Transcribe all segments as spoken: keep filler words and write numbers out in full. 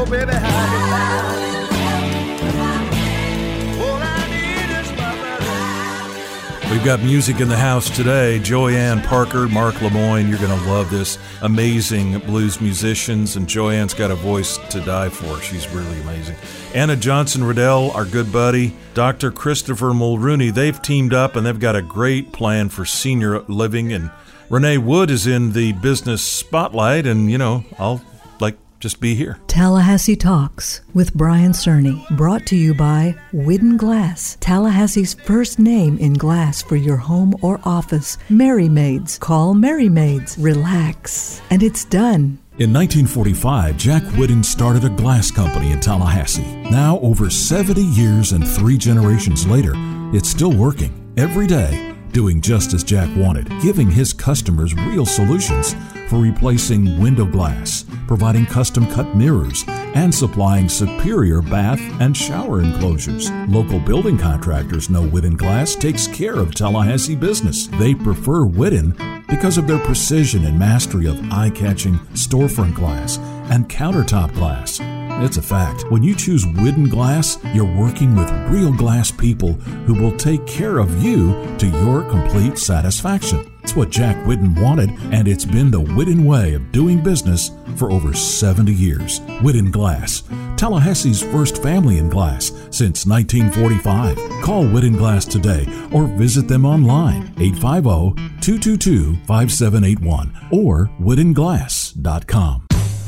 Oh, baby, how you find? All I need is my brother. We've got music in the house today. Joanne Parker, Mark Lemoyne. You're going to love this. Amazing blues musicians, and Joanne's got a voice to die for. She's really amazing. Anna Johnson-Riddell, our good buddy, Doctor Christopher Mulrooney, they've teamed up and they've got a great plan for senior living. And Renee Wood is in the business spotlight, and, you know, I'll, like, just be here. Tallahassee Talks with Brian Cerny, brought to you by Whidden Glass, Tallahassee's first name in glass for your home or office. Merry Maids. Call Merry Maids. Relax. And it's done. In nineteen forty-five, Jack Whidden started a glass company in Tallahassee. Now, over seventy years and three generations later, it's still working every day, doing just as Jack wanted, giving his customers real solutions for replacing window glass, providing custom-cut mirrors, and supplying superior bath and shower enclosures. Local building contractors know Whidden Glass takes care of Tallahassee business. They prefer Whidden because of their precision and mastery of eye-catching storefront glass and countertop glass. It's a fact. When you choose Whidden Glass, you're working with real glass people who will take care of you to your complete satisfaction. It's what Jack Whidden wanted, and it's been the Whidden way of doing business for over seventy years. Whidden Glass, Tallahassee's first family in glass since nineteen forty-five. Call Whidden Glass today or visit them online, eight five zero, two two two, five seven eight one or whidden glass dot com.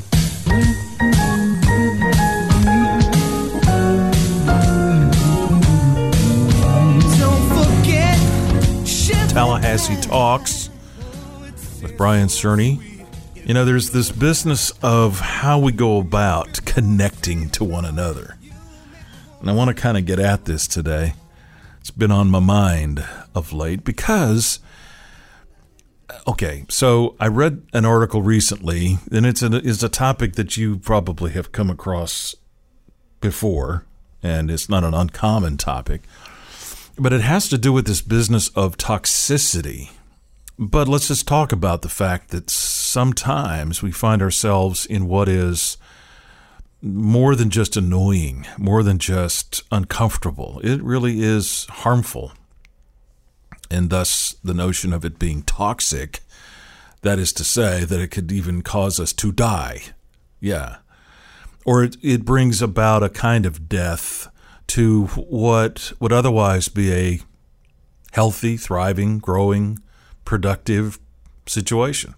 Tallahassee Talks with Brian Cerny. You know, there's this business of how we go about connecting to one another. And I want to kind of get at this today. It's been on my mind of late because, okay, so I read an article recently, and it's a, it's a topic that you probably have come across before, and it's not an uncommon topic. But it has to do with this business of toxicity. But let's just talk about the fact that sometimes we find ourselves in what is more than just annoying, more than just uncomfortable. It really is harmful. And thus the notion of it being toxic, that is to say that it could even cause us to die. Yeah. Or it, it brings about a kind of death to what would otherwise be a healthy, thriving, growing, productive situation.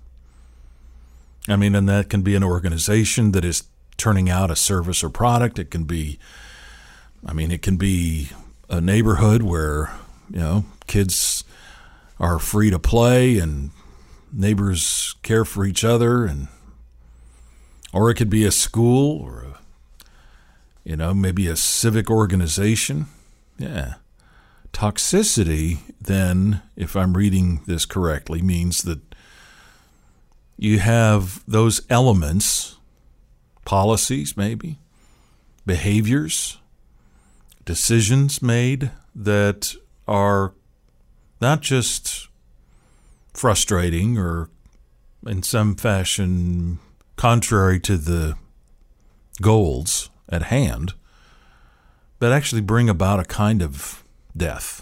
I mean, and that can be an organization that is turning out a service or product. It can be, I mean, it can be a neighborhood where, you know, kids are free to play and neighbors care for each other, and or it could be a school or a You know, maybe a civic organization. Yeah. Toxicity, then, if I'm reading this correctly, means that you have those elements, policies maybe, behaviors, decisions made that are not just frustrating or in some fashion contrary to the goals at hand, but actually bring about a kind of death.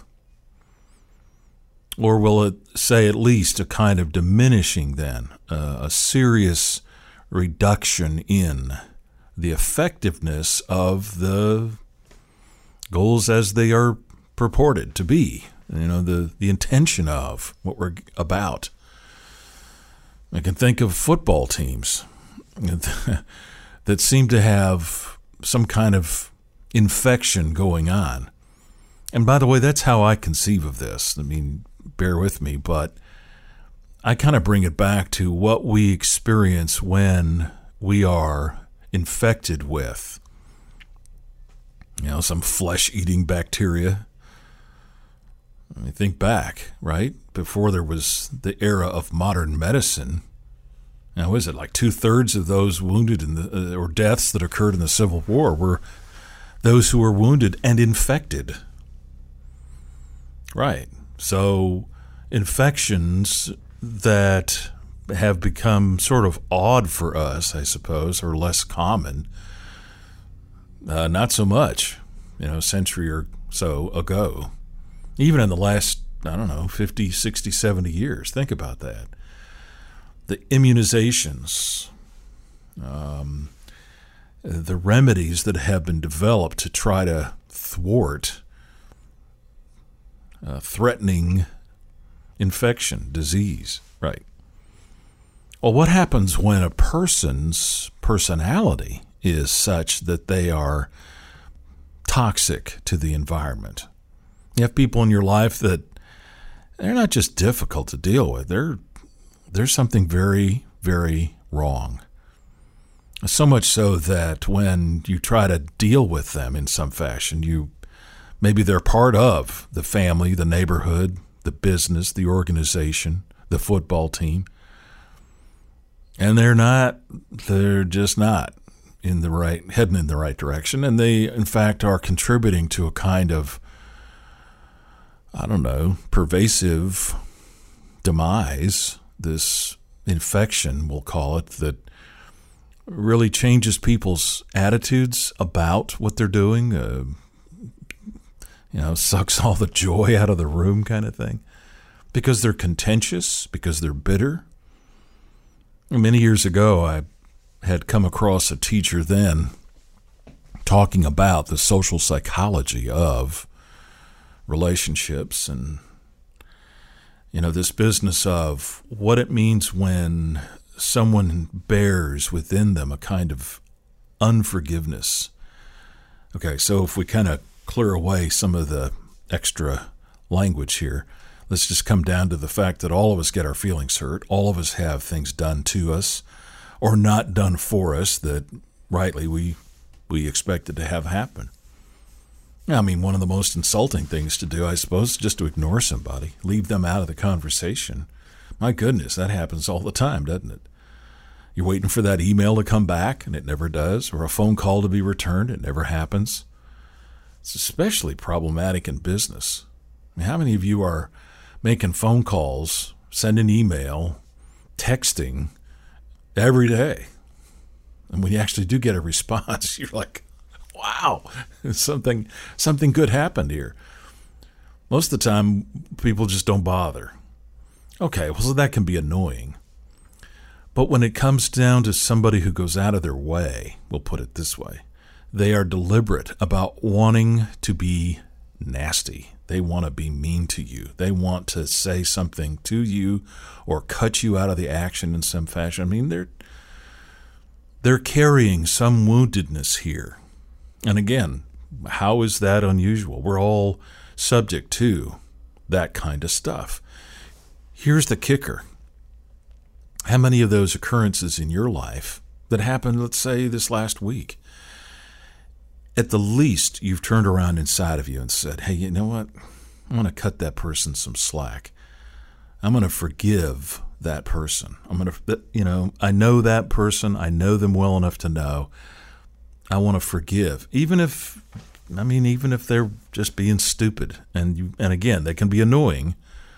Or will it say at least a kind of diminishing then, uh, a serious reduction in the effectiveness of the goals as they are purported to be, you know, the, the intention of what we're about. I can think of football teams that seem to have some kind of infection going on. And by the way, that's how I conceive of this. I mean, bear with me, but I kind of bring it back to what we experience when we are infected with, you know, some flesh-eating bacteria. I mean, think back, right? Before there was the era of modern medicine. Now, was it like two-thirds of those wounded in the uh, or deaths that occurred in the Civil War were those who were wounded and infected? Right. So infections that have become sort of odd for us, I suppose, or less common, Uh, not so much, you know, a century or so ago. Even in the last, I don't know, fifty, sixty, seventy years. Think about that. The immunizations, um, the remedies that have been developed to try to thwart uh, threatening infection, disease, right? Well, what happens when a person's personality is such that they are toxic to the environment? You have people in your life that they're not just difficult to deal with. They're, there's something very, very wrong. So much so that when you try to deal with them in some fashion, you maybe they're part of the family, the neighborhood, the business, the organization, the football team, and they're not, they're just not in the right, heading in the right direction. And they, in fact, are contributing to a kind of, I don't know, pervasive demise, this infection, we'll call it, that really changes people's attitudes about what they're doing, uh, you know, sucks all the joy out of the room kind of thing, because they're contentious, because they're bitter. Many years ago, I had come across a teacher then talking about the social psychology of relationships and, you know, this business of what it means when someone bears within them a kind of unforgiveness. Okay, so if we kind of clear away some of the extra language here, let's just come down to the fact that all of us get our feelings hurt. All of us have things done to us or not done for us that rightly we we expected to have happen. I mean, one of the most insulting things to do, I suppose, is just to ignore somebody, leave them out of the conversation. My goodness, that happens all the time, doesn't it? You're waiting for that email to come back, and it never does, or a phone call to be returned, it never happens. It's especially problematic in business. I mean, how many of you are making phone calls, sending email, texting every day? And when you actually do get a response, you're like, wow, something something good happened here. Most of the time, people just don't bother. Okay, well, so that can be annoying. But when it comes down to somebody who goes out of their way, we'll put it this way, they are deliberate about wanting to be nasty. They want to be mean to you. They want to say something to you or cut you out of the action in some fashion. I mean, they're they're carrying some woundedness here. And again, how is that unusual? We're all subject to that kind of stuff. Here's the kicker. How many of those occurrences in your life that happened, let's say, this last week, at the least, you've turned around inside of you and said, hey, you know what? I'm going to cut that person some slack. I'm going to forgive that person. I'm going to, you know, I know that person. I know them well enough to know I want to forgive, even if, I mean, even if they're just being stupid. And you, and again, they can be annoying.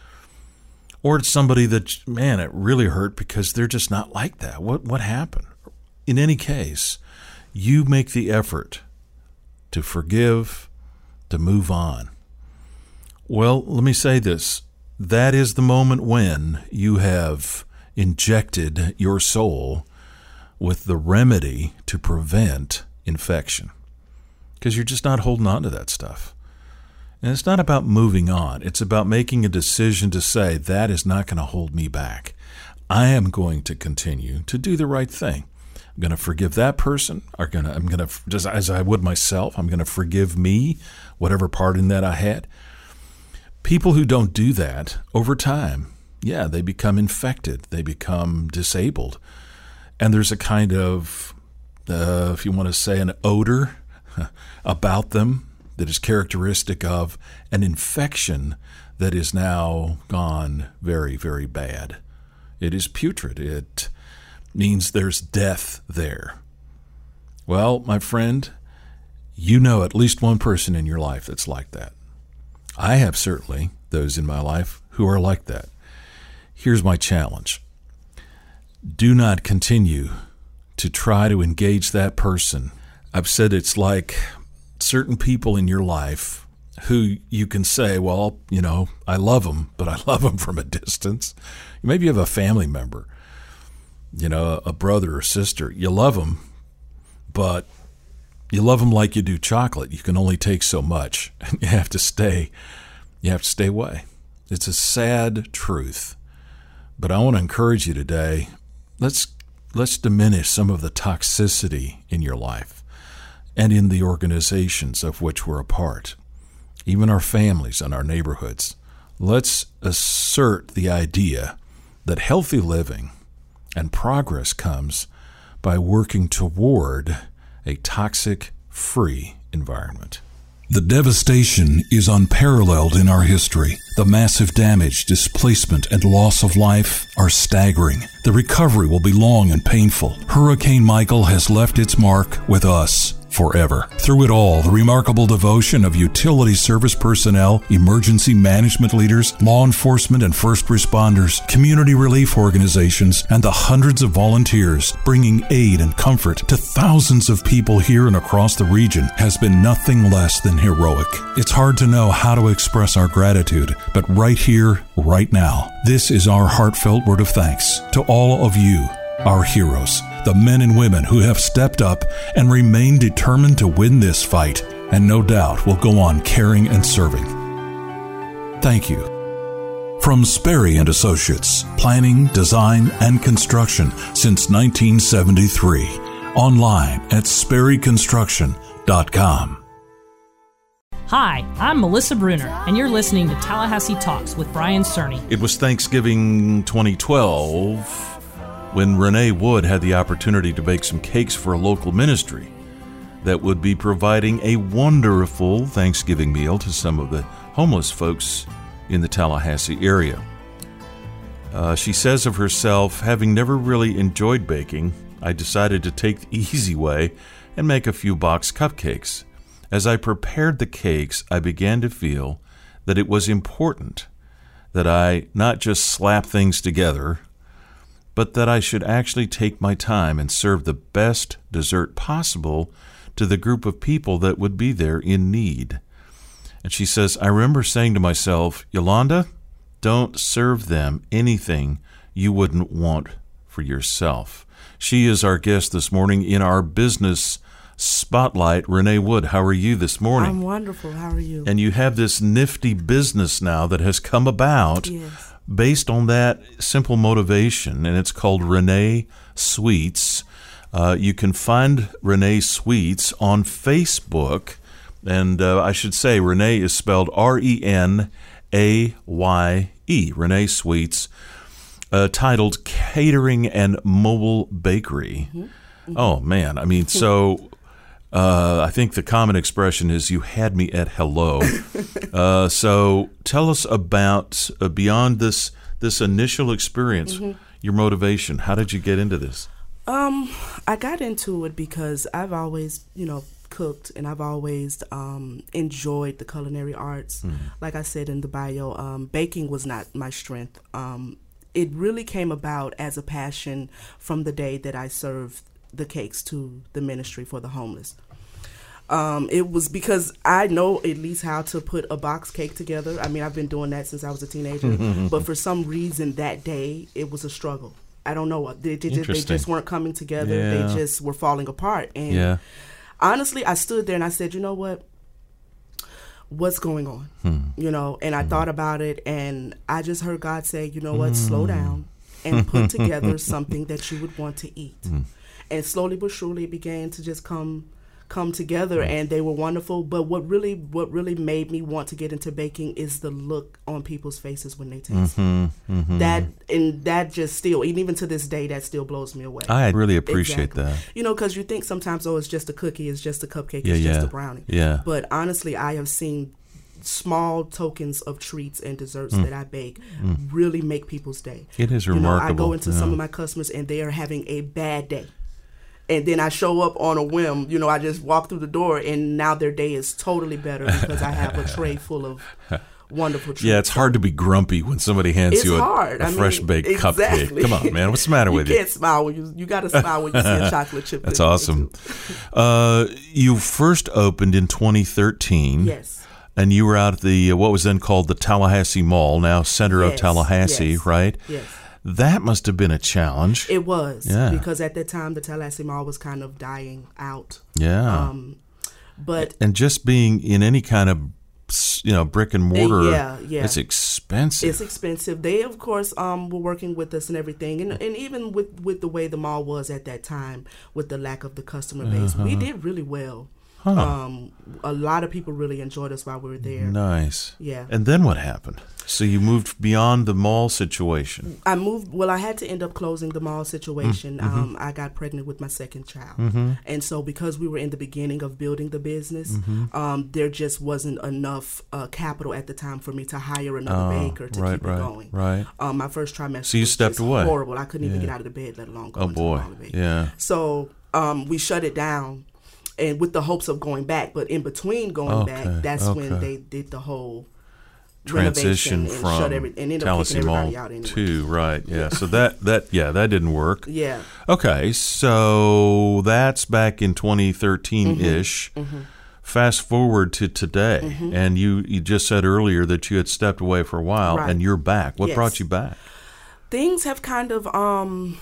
Or it's somebody that, man, it really hurt because they're just not like that. What what happened? In any case, you make the effort to forgive, to move on. Well, let me say this. That is the moment when you have injected your soul with the remedy to prevent infection, because you're just not holding on to that stuff. And it's not about moving on. It's about making a decision to say, that is not going to hold me back. I am going to continue to do the right thing. I'm going to forgive that person. Or gonna, I'm going to, just as I would myself, I'm going to forgive me, whatever part in that I had. People who don't do that over time, yeah, they become infected. They become disabled. And there's a kind of, uh, if you want to say, an odor about them that is characteristic of an infection that is now gone very, very bad. It is putrid. It means there's death there. Well, my friend, you know at least one person in your life that's like that. I have certainly those in my life who are like that. Here's my challenge. Do not continue to try to engage that person I've said it's like certain people in your life who you can say, well, you know, I love them, but I love them from a distance. Maybe you have a family member, you know, a brother or sister. You love them, but you love them like you do chocolate. You can only take so much. You have to stay. You have to stay away. It's a sad truth, but I want to encourage you today. Let's let's diminish some of the toxicity in your life and in the organizations of which we're a part, even our families and our neighborhoods. Let's assert the idea that healthy living and progress comes by working toward a toxic-free environment. The devastation is unparalleled in our history. The massive damage, displacement, and loss of life are staggering. The recovery will be long and painful. Hurricane Michael has left its mark with us forever. Through it all, the remarkable devotion of utility service personnel, emergency management leaders, law enforcement and first responders, community relief organizations, and the hundreds of volunteers bringing aid and comfort to thousands of people here and across the region has been nothing less than heroic. It's hard to know how to express our gratitude, but right here, right now, this is our heartfelt word of thanks to all of you, our heroes, the men and women who have stepped up and remain determined to win this fight, and no doubt will go on caring and serving. Thank you. From Sperry and Associates, planning, design, and construction since nineteen seventy-three. Online at sperry construction dot com. Hi, I'm Melissa Bruner, and you're listening to Tallahassee Talks with Brian Cerny. It was Thanksgiving twenty twelve when Renee Wood had the opportunity to bake some cakes for a local ministry that would be providing a wonderful Thanksgiving meal to some of the homeless folks in the Tallahassee area. Uh, she says of herself, having never really enjoyed baking, I decided to take the easy way and make a few box cupcakes. As I prepared the cakes, I began to feel that it was important that I not just slap things together, but that I should actually take my time and serve the best dessert possible to the group of people that would be there in need. And she says, I remember saying to myself, Yolanda, don't serve them anything you wouldn't want for yourself. She is our guest this morning in our business spotlight. Renee Wood, how are you this morning? I'm wonderful. How are you? And you have this nifty business now that has come about. Yes. Based on that simple motivation, and it's called Renee Sweets. Uh, you can find Renee Sweets on Facebook, and uh, I should say Renee is spelled R E N A Y E, Renee Sweets, uh, titled Catering and Mobile Bakery. Mm-hmm. Mm-hmm. Oh, man. I mean, so... Uh, I think the common expression is you had me at hello. uh, so tell us about, uh, beyond this this initial experience, mm-hmm. your motivation. How did you get into this? Um, I got into it because I've always, you know, cooked, and I've always um, enjoyed the culinary arts. Mm-hmm. Like I said in the bio, um, baking was not my strength. Um, it really came about as a passion from the day that I served the cakes to the ministry for the homeless. Um, it was because I know at least how to put a box cake together. I mean, I've been doing that since I was a teenager, but for some reason that day it was a struggle. I don't know what they, they, just, they just weren't coming together. Yeah. They just were falling apart. And yeah. honestly, I stood there and I said, you know what? What's going on? Hmm. You know, and I hmm. thought about it, and I just heard God say, you know what? Hmm. Slow down and put together something that you would want to eat. Hmm. And slowly but surely it began to just come come together, and they were wonderful. But what really what really made me want to get into baking is the look on people's faces when they taste mm-hmm, it. Mm-hmm. That and that just still, and even to this day, that still blows me away. I really appreciate exactly. that. You know, because you think sometimes, oh, it's just a cookie, it's just a cupcake, yeah, it's yeah. just a brownie. Yeah. But honestly, I have seen small tokens of treats and desserts mm. that I bake mm. really make people's day. It is remarkable. You know, I go into yeah. some of my customers and they are having a bad day. And then I show up on a whim, you know, I just walk through the door and now their day is totally better because I have a tray full of wonderful treat. Yeah, it's hard to be grumpy when somebody hands It's you a, hard. a I fresh mean, baked exactly. cupcake. Come on, man. What's the matter with you? you? You can't smile when you you got to smile when you see a chocolate chip. That's cookie, awesome. too. Uh, you first opened in twenty thirteen. Yes. And you were out at the, uh, what was then called the Tallahassee Mall, now Center of Yes, Tallahassee, yes, right? Yes. That must have been a challenge. It was. Yeah. Because at that time, the Tallahassee Mall was kind of dying out. Yeah. Um, but and just being in any kind of, you know, brick and mortar, yeah, yeah. it's expensive. It's expensive. They, of course, um, were working with us and everything. And, and even with, with the way the mall was at that time, with the lack of the customer base, Uh-huh. we did really well. Huh. Um, a lot of people really enjoyed us while we were there. Nice. Yeah. And then what happened? So you moved beyond the mall situation. I moved. Well, I had to end up closing the mall situation. Mm-hmm. Um, I got pregnant with my second child, Mm-hmm. and so because we were in the beginning of building the business, Mm-hmm. um, there just wasn't enough uh, capital at the time for me to hire another Oh, baker to right, keep right, it going. right. Um, my first trimester. So you was stepped just away. Horrible. I couldn't even Yeah. get out of the bed, let alone go Oh into boy. the mall. baby. Yeah. So um, we shut it down, and with the hopes of going back. But in between going Okay, back, that's when okay. they did the whole Transition renovation and shut from every, and ended up Tallahassee kicking Mall everybody out anyway. to, right, yeah. So that, that, yeah, that didn't work. Yeah. Okay, so that's back in twenty thirteen-ish. Mm-hmm. Fast forward to today, and you, you just said earlier that you had stepped away for a while, Right. and you're back. What Yes. brought you back? Things have kind of um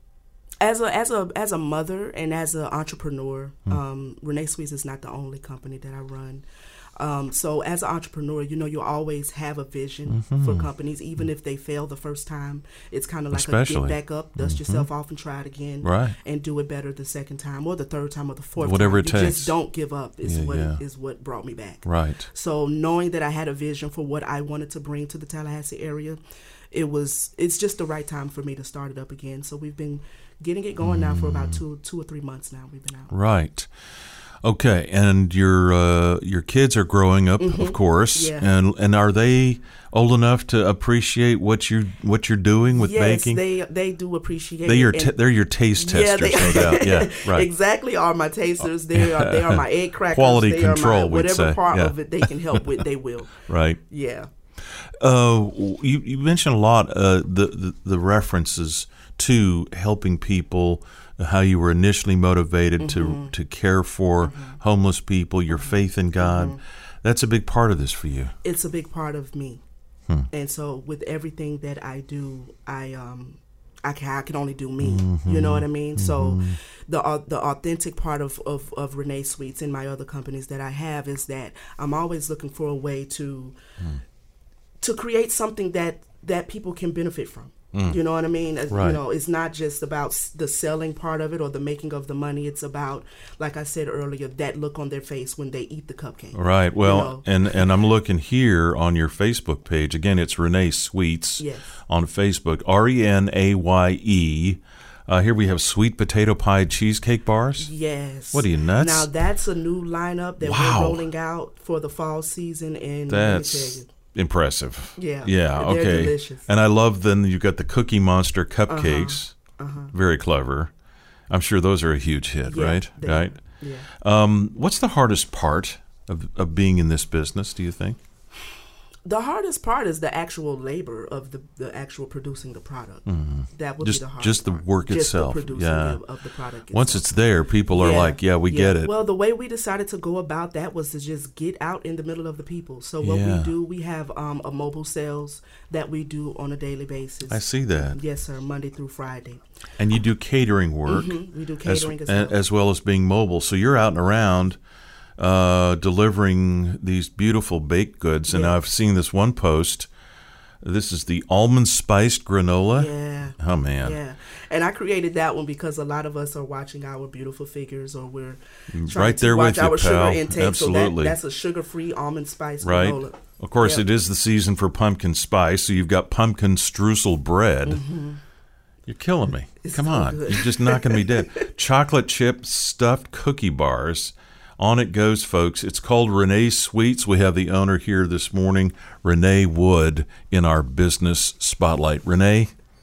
as a as a as a mother and as an entrepreneur, um, Renee Sweets is not the only company that I run. Um, so as an entrepreneur, you know, you always have a vision for companies, even if they fail the first time. It's kind of like Especially. a get back up, dust yourself off, and try it again, Right. and do it better the second time or the third time or the fourth Whatever time. it you takes. just don't give up. Is Yeah, what yeah. is what brought me back. Right. So knowing that I had a vision for what I wanted to bring to the Tallahassee area, it was it's just the right time for me to start it up again. So we've been getting it going now for about two two or three months now. We've been out. Right. Okay, and your uh, your kids are growing up, of course, Mm-hmm. Yeah. and and are they old enough to appreciate what you what you're doing with yes, baking? they they do appreciate. They your it. t- they're your taste testers, yeah, no doubt. Yeah, right. Exactly, are my tasters. They are they are my egg crackers. Quality they control, Are my, we'd whatever say. part Yeah. of it they can help with, they will. Right. Yeah. Uh, you you mentioned a lot uh, the, the the references to helping people, how you were initially motivated Mm-hmm. to to care for homeless people, your faith in God. Mm-hmm. That's a big part of this for you. It's a big part of me, Hmm. and so with everything that I do, I um, I can I can only do me. Mm-hmm. You know what I mean? So, the uh, the authentic part of, of of Renee Sweets and my other companies that I have is that I'm always looking for a way to to create something that that people can benefit from. You know what I mean? As- Right. You know, it's not just about s- the selling part of it or the making of the money. It's about, like I said earlier, that look on their face when they eat the cupcake. Right. Well, You know? and and I'm looking here on your Facebook page. Again, it's Renee Sweets Yes. on Facebook. R E N A Y E. Uh, here we have sweet potato pie cheesecake bars. Yes. What are you, nuts? Now that's a new lineup that Wow. we're rolling out for the fall season, and let me That's tell you, impressive. Yeah. Yeah. They're Okay. delicious. And I love then you've got the Cookie Monster cupcakes. Uh-huh. Very clever. I'm sure those are a huge hit, Yeah, right? they right. are. Yeah. Um, what's the hardest part of of being in this business? Do you think? The hardest part is the actual labor of the, the actual producing the product. That would Just- be the hardest just the part. work just itself. The producing Yeah. of, of the product. Once itself. it's there, people are Yeah, like, "Yeah, we yeah. get it." Well, the way we decided to go about that was to just get out in the middle of the people. So what Yeah. we do, we have um, a mobile sales that we do on a daily basis. I see that. Yes, sir. Monday through Friday. And you do catering work. Mhm, we do as, catering as well. as well as being mobile. So you're out and around uh, delivering these beautiful baked goods. And Yeah. I've seen this one post. This is the almond spiced granola. Yeah. Oh, man. Yeah. And I created that one because a lot of us are watching our beautiful figures, or we're trying Right to there watch with you, our pal. sugar intake. Absolutely. So that, that's a sugar-free almond spice Right. granola. Of course, Yep. it is the season for pumpkin spice. So you've got pumpkin streusel bread. You're killing me. It's Come so on. good. You're just knocking me dead. Chocolate chip stuffed cookie bars. On it goes, folks. It's called Renee Sweets. We have the owner here this morning, Renee Wood, in our business spotlight. Renee,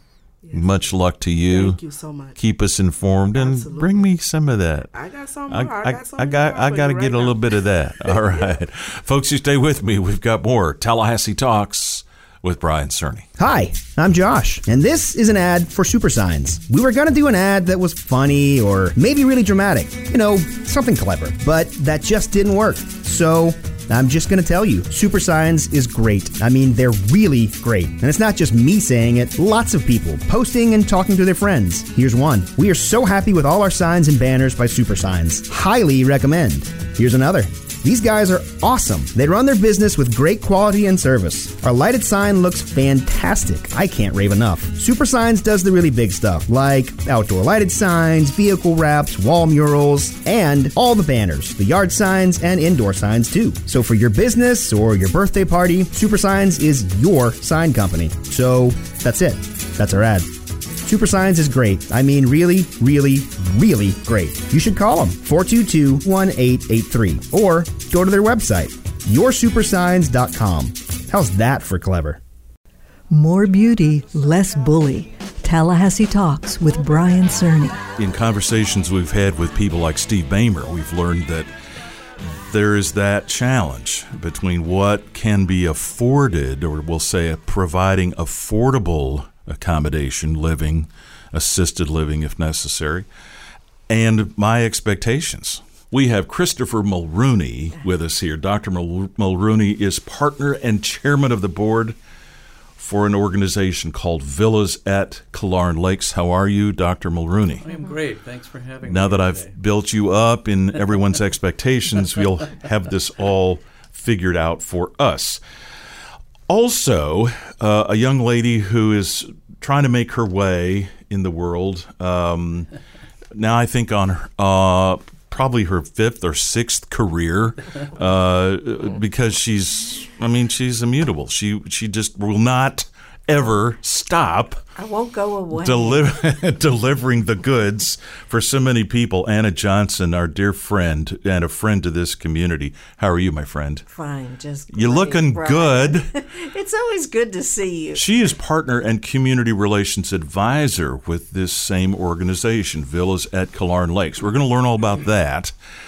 Yes. Much luck to you. Thank you so much. Keep us informed and Absolutely. bring me some of that. I got some I, more. I, I, got some I got, more I for got to you get right a little now. bit of that. All right. Folks, you stay with me. We've got more Tallahassee Talks with Brian Cerny. Hi, I'm Josh, and this is an ad for Super Signs. We were going to do an ad that was funny or maybe really dramatic, you know, something clever, but that just didn't work. So I'm just going to tell you, Super Signs is great. I mean, they're really great. And it's not just me saying it, lots of people posting and talking to their friends. Here's one. We are so happy with all our signs and banners by Super Signs. Highly recommend. Here's another. These guys are awesome. They run their business with great quality and service. Our lighted sign looks fantastic. I can't rave enough. Super Signs does the really big stuff, like outdoor lighted signs, vehicle wraps, wall murals, and all the banners, the yard signs, and indoor signs too. So for your business or your birthday party, Super Signs is your sign company. So that's it. That's our ad. Super Signs is great. I mean, really, really, really great. You should call them, four two two, one eight eight three, or go to their website, your super signs dot com. How's that for clever? More beauty, less bully. Tallahassee Talks with Brian Cerny. In conversations we've had with people like Steve Bamer, we've learned that there is that challenge between what can be afforded, or we'll say providing affordable accommodation, living, assisted living if necessary, and my expectations. We have Christopher Mulrooney with us here. Doctor Mul- Mulrooney is partner and chairman of the board for an organization called Villas at Killearn Lakes. How are you, Doctor Mulrooney? I am great. Thanks for having me. Now that today. I've built you up in everyone's expectations, we'll have this all figured out for us. Also, uh, a young lady who is trying to make her way in the world. Um, now I think on her, uh, probably her fifth or sixth career, uh, because she's, I mean, she's immutable. She she just will not ever stop. I won't go away. Deli- delivering the goods for so many people. Anna Johnson, our dear friend and a friend to this community. How are you, my friend? Fine, just You're great, looking Brian. good. It's always good to see you. She is partner and community relations advisor with this same organization, Villas at Killearn Lakes. We're going to learn all about that.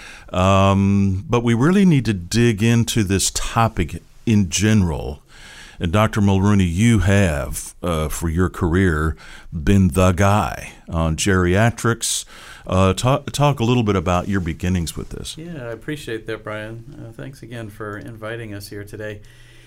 Um, but we really need to dig into this topic in general. And Doctor Mulrooney, you have, uh, for your career, been the guy on geriatrics. Uh, talk, talk a little bit about your beginnings with this. Yeah, I appreciate that, Brian. Uh, thanks again for inviting us here today.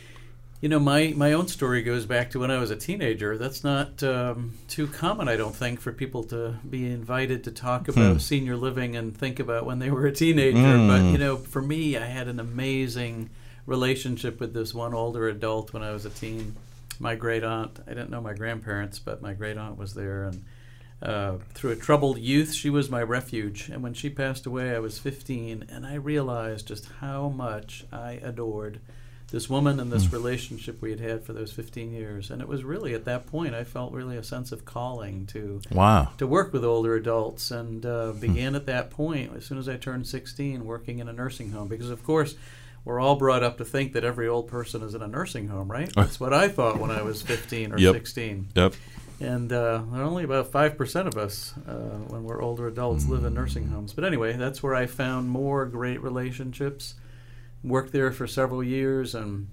You know, my, my own story goes back to when I was a teenager. That's not um, too common, I don't think, for people to be invited to talk about Hmm. senior living and think about when they were a teenager. Mm. But, you know, for me, I had an amazing relationship with this one older adult when I was a teen. My great aunt, I didn't know my grandparents, but my great aunt was there, and uh, through a troubled youth, she was my refuge. And when she passed away, I was fifteen, and I realized just how much I adored this woman and this mm. relationship we had had for those fifteen years. And it was really at that point I felt really a sense of calling to wow to work with older adults, and uh, began mm. at that point, as soon as I turned sixteen, working in a nursing home, because of course we're all brought up to think that every old person is in a nursing home, right? That's what I thought when I was fifteen or yep. sixteen. Yep. And uh, there are only about five percent of us, uh, when we're older adults, live in nursing homes. But anyway, that's where I found more great relationships, worked there for several years, and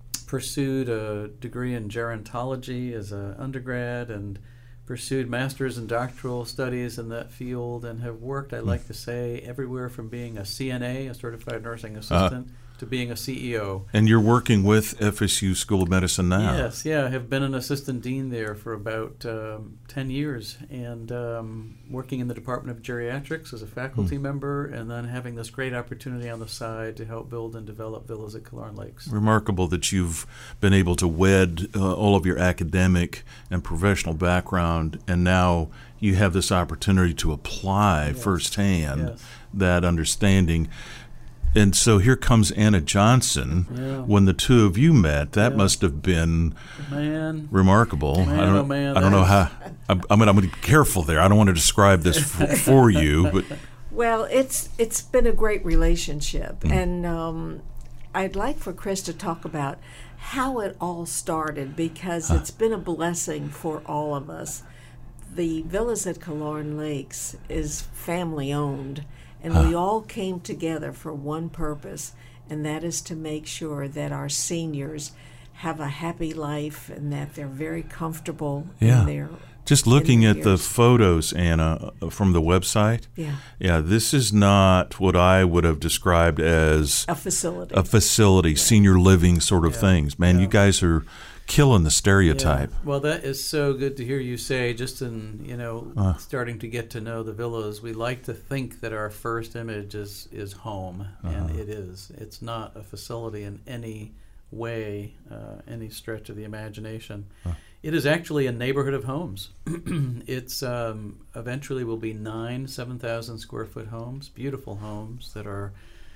pursued a degree in gerontology as an undergrad, and pursued master's and doctoral studies in that field, and have worked, I like to say, everywhere from being a C N A, a certified nursing assistant, uh, to being a C E O. And you're working with F S U School of Medicine now. Yes, yeah. I have been an assistant dean there for about um, ten years, and um, working in the Department of Geriatrics as a faculty mm. member, and then having this great opportunity on the side to help build and develop Villas at Killearn Lakes. Remarkable that you've been able to wed uh, all of your academic and professional background, and now you have this opportunity to apply yes. firsthand yes. that understanding. And so here comes Anna Johnson. Yeah. When the two of you met, that yeah. must have been man. remarkable. Man, I don't, oh man, I don't know how. I'm, I'm going to be careful there. I don't want to describe this f- for you, but well, it's it's been a great relationship, mm. and um, I'd like for Chris to talk about how it all started, because huh. it's been a blessing for all of us. the Villas at Killearn Lakes is family owned, and huh. we all came together for one purpose, and that is to make sure that our seniors have a happy life and that they're very comfortable yeah. in their Just looking their at years. the photos, Anna, from the website, yeah, yeah, this is not what I would have described as a facility, a facility, right. senior living sort of yeah. things. Man, yeah. you guys are killing the stereotype. Yeah. Well, that is so good to hear you say. Just in you know, uh. starting to get to know the villas, we like to think that our first image is is home, uh-huh. and it is. It's not a facility in any way, uh, any stretch of the imagination. Uh. It is actually a neighborhood of homes. It's um, eventually will be nine seven thousand square foot homes, beautiful homes that are.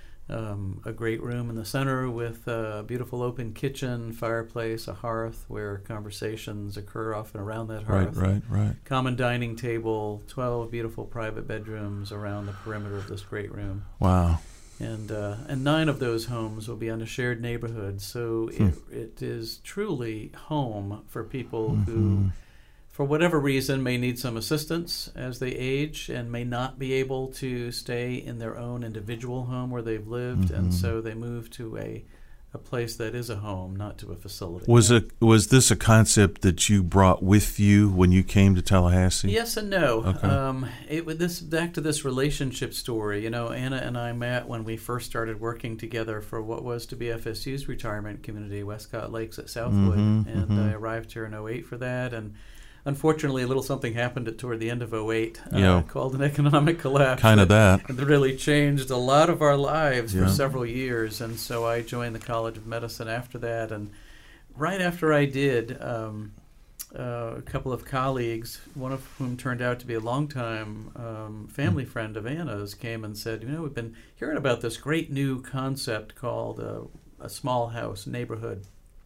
Um, a great room in the center with a beautiful open kitchen, fireplace, a hearth where conversations occur often around that hearth. Right, right, right. Common dining table, twelve beautiful private bedrooms around the perimeter of this great room. Wow. And uh, and nine of those homes will be on a shared neighborhood. So hmm. it, it is truly home for people mm-hmm. who, for whatever reason, may need some assistance as they age and may not be able to stay in their own individual home where they've lived, mm-hmm. and so they move to a a place that is a home, not to a facility. Was it was this a concept that you brought with you when you came to Tallahassee? Yes and no. Okay. Um, it with this back to this relationship story. You know, Anna and I met when we first started working together for what was to be F S U's retirement community, Westcott Lakes at Southwood, mm-hmm, and mm-hmm. I arrived here in oh eight for that, and unfortunately, a little something happened at, toward the end of oh eight uh, yeah. called an economic collapse. Kind of that. That really changed a lot of our lives yeah. for several years. And so I joined the College of Medicine after that. And right after I did, um, uh, a couple of colleagues, one of whom turned out to be a longtime um, family mm-hmm. friend of Anna's, came and said, you know, we've been hearing about this great new concept called uh, a small house neighborhood.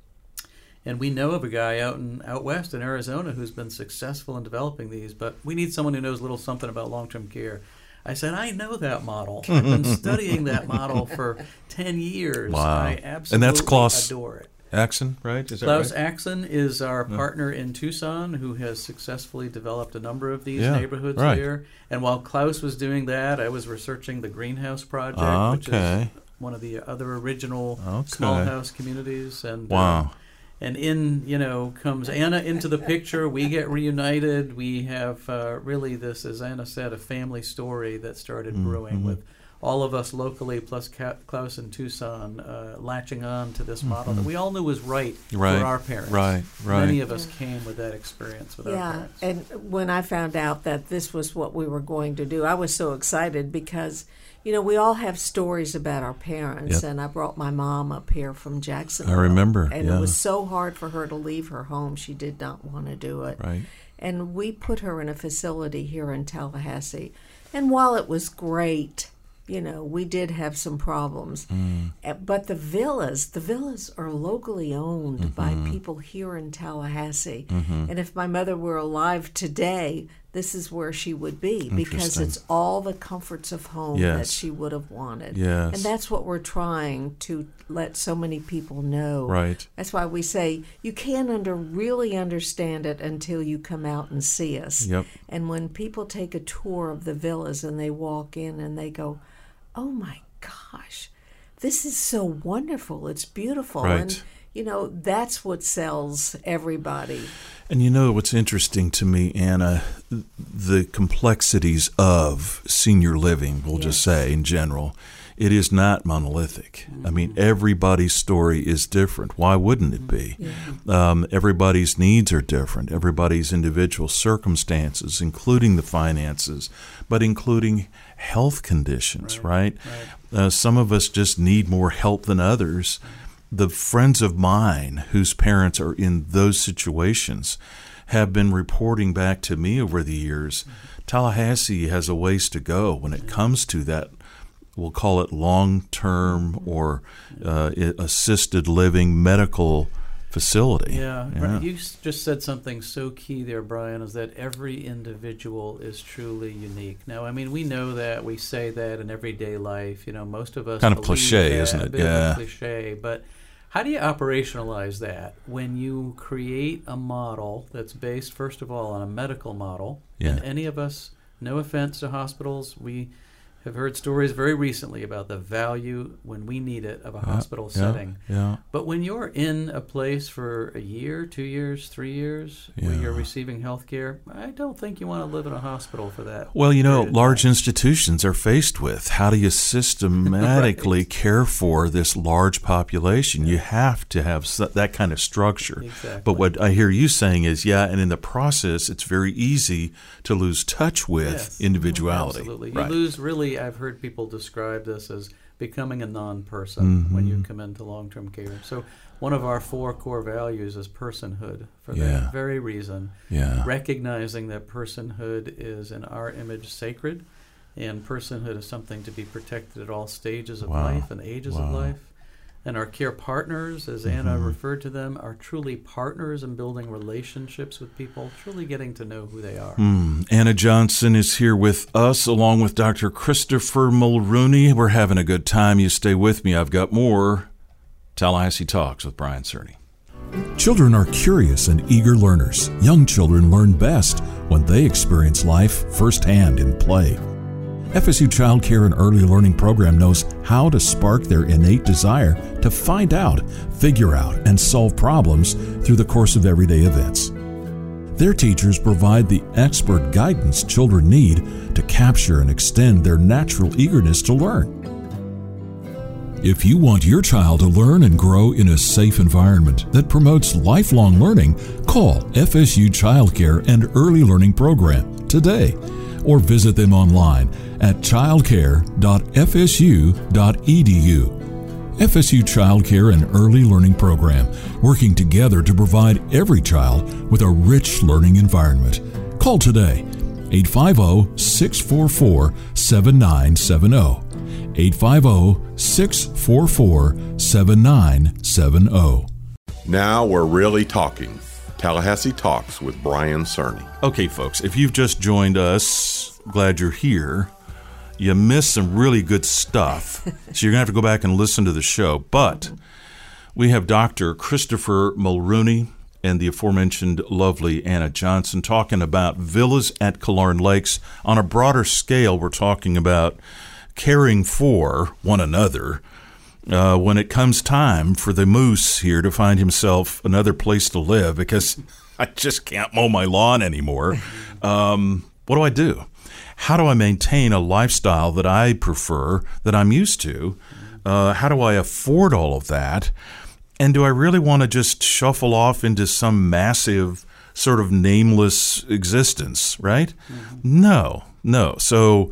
And we know of a guy out in out west in Arizona who's been successful in developing these, but we need someone who knows a little something about long-term care. I said, I know that model. I've been studying that model for ten years. Wow. I absolutely and that's Klaus adore it. Axon, right? Is that Klaus right? Axon is our Yeah. partner in Tucson who has successfully developed a number of these Yeah, neighborhoods right. there. And while Klaus was doing that, I was researching the Greenhouse Project, Ah, which okay. is one of the other original Okay. small house communities. And Wow. uh, And in, you know, comes Anna into the picture. We get reunited. We have uh, really this, as Anna said, a family story that started Mm-hmm. brewing with all of us locally, plus Ca- Klaus and Tucson, uh, latching on to this model Mm-hmm. that we all knew was right, Right, for our parents. right, right. Many of us came with that experience with our Yeah, parents. and when I found out that this was what we were going to do, I was so excited because, you know, we all have stories about our parents, Yep. and I brought my mom up here from Jacksonville. I remember, And yeah. it was so hard for her to leave her home. She did not want to do it. Right. And we put her in a facility here in Tallahassee. And while it was great, you know, we did have some problems. Mm. Uh, But the villas, the villas are locally owned Mm-hmm. by people here in Tallahassee. Mm-hmm. And if my mother were alive today, this is where she would be because Interesting. it's all the comforts of home Yes. that she would have wanted. Yes. And that's what we're trying to let so many people know. Right. That's why we say you can't under really understand it until you come out and see us. Yep. And when people take a tour of the villas and they walk in and they go, oh my gosh, this is so wonderful. It's beautiful. Right. And, you know, that's what sells everybody. And you know what's interesting to me, Anna, the complexities of senior living, we'll just say in general, it is not monolithic. I mean, everybody's story is different. Why wouldn't it be? Yeah. Um, everybody's needs are different. Everybody's individual circumstances, including the finances, but including health conditions, right? Right. Uh, some of us just need more help than others. The friends of mine whose parents are in those situations have been reporting back to me over the years. Tallahassee has a ways to go when it comes to that. We'll call it long-term or uh, assisted living medical facility. Yeah, Yeah. you s- just said something so key there, Brian, is that every individual is truly unique. Now, I mean, we know that, we say that in everyday life. You know, most of us Kind of believe cliche, that, isn't it? A bit of Yeah. a cliche, but How do you operationalize that when you create a model that's based, first of all, on a medical model? Yeah. And any of us, no offense to hospitals, we have heard stories very recently about the value when we need it of a Yeah, hospital yeah, setting. yeah. But when you're in a place for a year, two years, three years, where Yeah. you're receiving health care, I don't think you want to live in a hospital for that. Well, you know, period of large time. institutions are faced with how do you systematically Right. care for this large population? You have to have s- that kind of structure. Exactly. But what I hear you saying is, yeah, and in the process, it's very easy to lose touch with Yes. individuality. Absolutely. You Right. lose, really, I've heard people describe this as becoming a non-person when Mm-hmm. you come into long-term care. So one of our four core values is personhood for Yeah. that very reason. Yeah. Recognizing that personhood is, in our image, sacred, and personhood is something to be protected at all stages of Wow. life and ages of Wow. life. And our care partners, as Anna referred to them, are truly partners in building relationships with people, truly getting to know who they are. Hmm. Anna Johnson is here with us, along with Doctor Christopher Mulrooney. We're having a good time. You stay with me. I've got more Tallahassee Talks with Brian Cerny. Children are curious and eager learners. Young children learn best when they experience life firsthand in play. F S U Child Care and Early Learning Program knows how to spark their innate desire to find out, figure out, and solve problems through the course of everyday events. Their teachers provide the expert guidance children need to capture and extend their natural eagerness to learn. If you want your child to learn and grow in a safe environment that promotes lifelong learning, call F S U Child Care and Early Learning Program today, or visit them online at childcare dot f s u dot e d u. F S U Child Care and Early Learning Program, working together to provide every child with a rich learning environment. Call today, eight five zero, six four four, seven nine seven zero, eight five zero, six four four, seven nine seven zero. Now we're really talking. Tallahassee Talks with Brian Cerny. Okay, folks, if you've just joined us, glad you're here. You missed some really good stuff, so you're going to have to go back and listen to the show. But we have Doctor Christopher Mulrooney and the aforementioned lovely Anna Johnson talking about villas at Killearn Lakes. On a broader scale, we're talking about caring for one another uh, when it comes time for the moose here to find himself another place to live because I just can't mow my lawn anymore. Um, what do I do? How do I maintain a lifestyle that I prefer, that I'm used to? Uh, how do I afford all of that? And do I really want to just shuffle off into some massive sort of nameless existence, right? Mm-hmm. No, no. So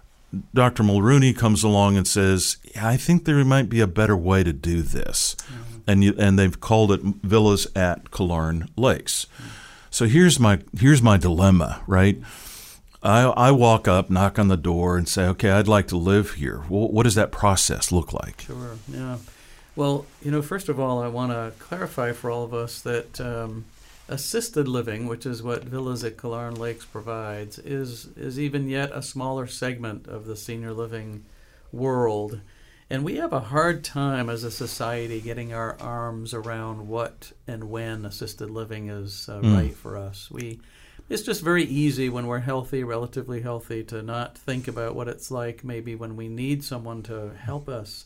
Doctor Mulrooney comes along and says, I think there might be a better way to do this. Mm-hmm. And you, and they've called it Villas at Killearn Lakes. Mm-hmm. So here's my here's my dilemma, right? I, I walk up, knock on the door, and say, okay, I'd like to live here. Well, what does that process look like? Sure, yeah. Well, you know, first of all, I want to clarify for all of us that um, assisted living, which is what Villas at Killearn Lakes provides, is is even yet a smaller segment of the senior living world. And we have a hard time as a society getting our arms around what and when assisted living is uh, mm. right for us. We It's just very easy when we're healthy, relatively healthy, to not think about what it's like maybe when we need someone to help us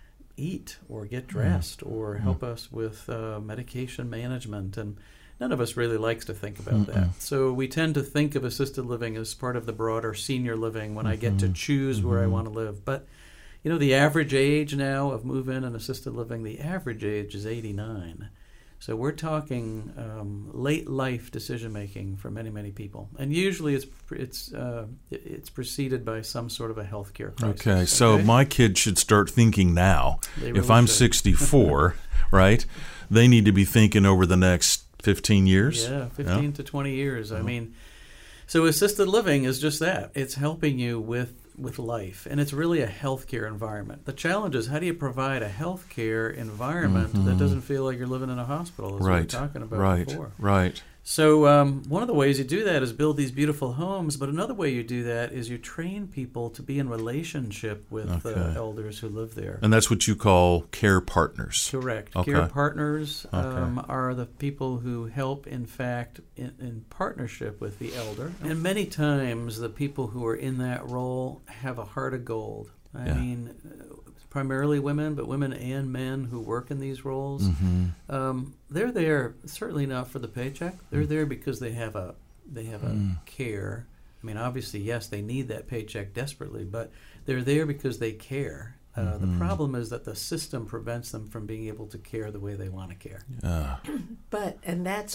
eat or get dressed mm. or help mm. us with uh, medication management. And none of us really likes to think about Mm-mm. that. So we tend to think of assisted living as part of the broader senior living when mm-hmm. I get to choose mm-hmm. where I want to live. But, you know, the average age now of move-in and assisted living, the average age is eighty-nine. So we're talking um, late life decision making for many, many people, and usually it's it's uh, it's preceded by some sort of a healthcare crisis. Okay, so okay? my kids should start thinking now. Really if I'm should. sixty-four, right, they need to be thinking over the next fifteen years. Yeah, fifteen yeah. to twenty years. Uh-huh. I mean, so assisted living is just that. It's helping you with. with life, and it's really a healthcare environment. The challenge is, how do you provide a healthcare environment mm-hmm. that doesn't feel like you're living in a hospital, as right. we were talking about right. before? Right. So um, one of the ways you do that is build these beautiful homes, but another way you do that is you train people to be in relationship with Okay. uh, elders who live there. And that's what you call care partners. Correct. Okay. Care partners um, Okay. are the people who help, in fact, in, in partnership with the elder. And many times the people who are in that role have a heart of gold. I Yeah. mean, uh, primarily women, but women and men who work in these roles. Mm-hmm. Um, they're there certainly not for the paycheck. They're there because they have a they have a Mm. care. I mean, obviously, yes, they need that paycheck desperately, but they're there because they care. Uh, Mhm. The problem is that the system prevents them from being able to care the way they want to care. Uh, But, and that's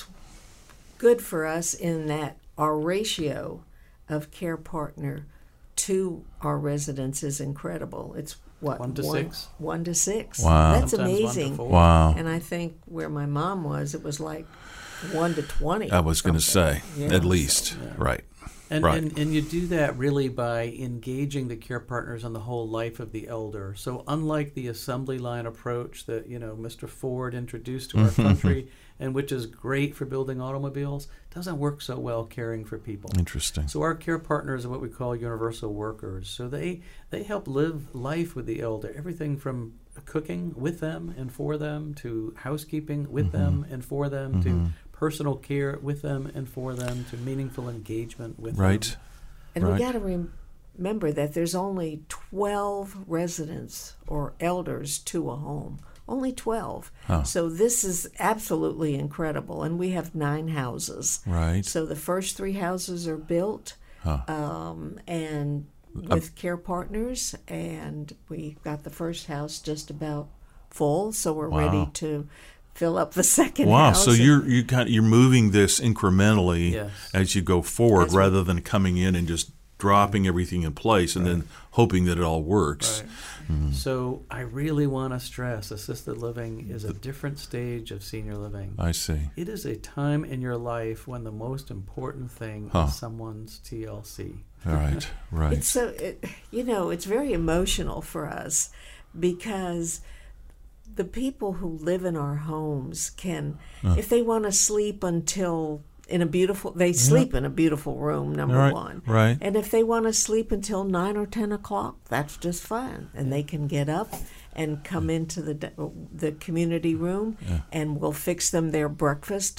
good for us in that our ratio of care partner to our residents is incredible. It's what? One to six. One to six. Wow. That's Sometimes one to amazing. four. wow. And I think where my mom was, it was like one to twenty. I was going to say, Yeah. at least. Yeah. Right. And, Right. and and you do that really by engaging the care partners on the whole life of the elder. So unlike the assembly line approach that, you know, Mister Ford introduced to our country, and which is great for building automobiles, doesn't work so well caring for people. Interesting. So our care partners are what we call universal workers. So they they help live life with the elder, everything from cooking with them and for them to housekeeping with Mm-hmm. them and for them to personal care with them and for them to meaningful engagement with them. Right. And Right. we got to rem- remember that there's only twelve residents or elders to a home. Only twelve. Huh. So this is absolutely incredible. And we have nine houses. Right. So the first three houses are built Huh. um, and with care partners. And we got the first house just about full. So we're Wow. ready to fill up the second Wow. house. So you're you kind you're moving this incrementally Yes. as you go forward, That's right. rather than coming in and just dropping everything in place and then hoping that it all works. Right. So I really want to stress assisted living is a different stage of senior living. I see. It is a time in your life when the most important thing Huh. is someone's T L C. Right. Right. It's so, it, you know, it's very emotional for us because the people who live in our homes can, if they want to sleep until in a beautiful, they sleep in a beautiful room, number Right, one. right. And if they want to sleep until nine or ten o'clock, that's just fine. And they can get up and come into the the community room, and we'll fix them their breakfast.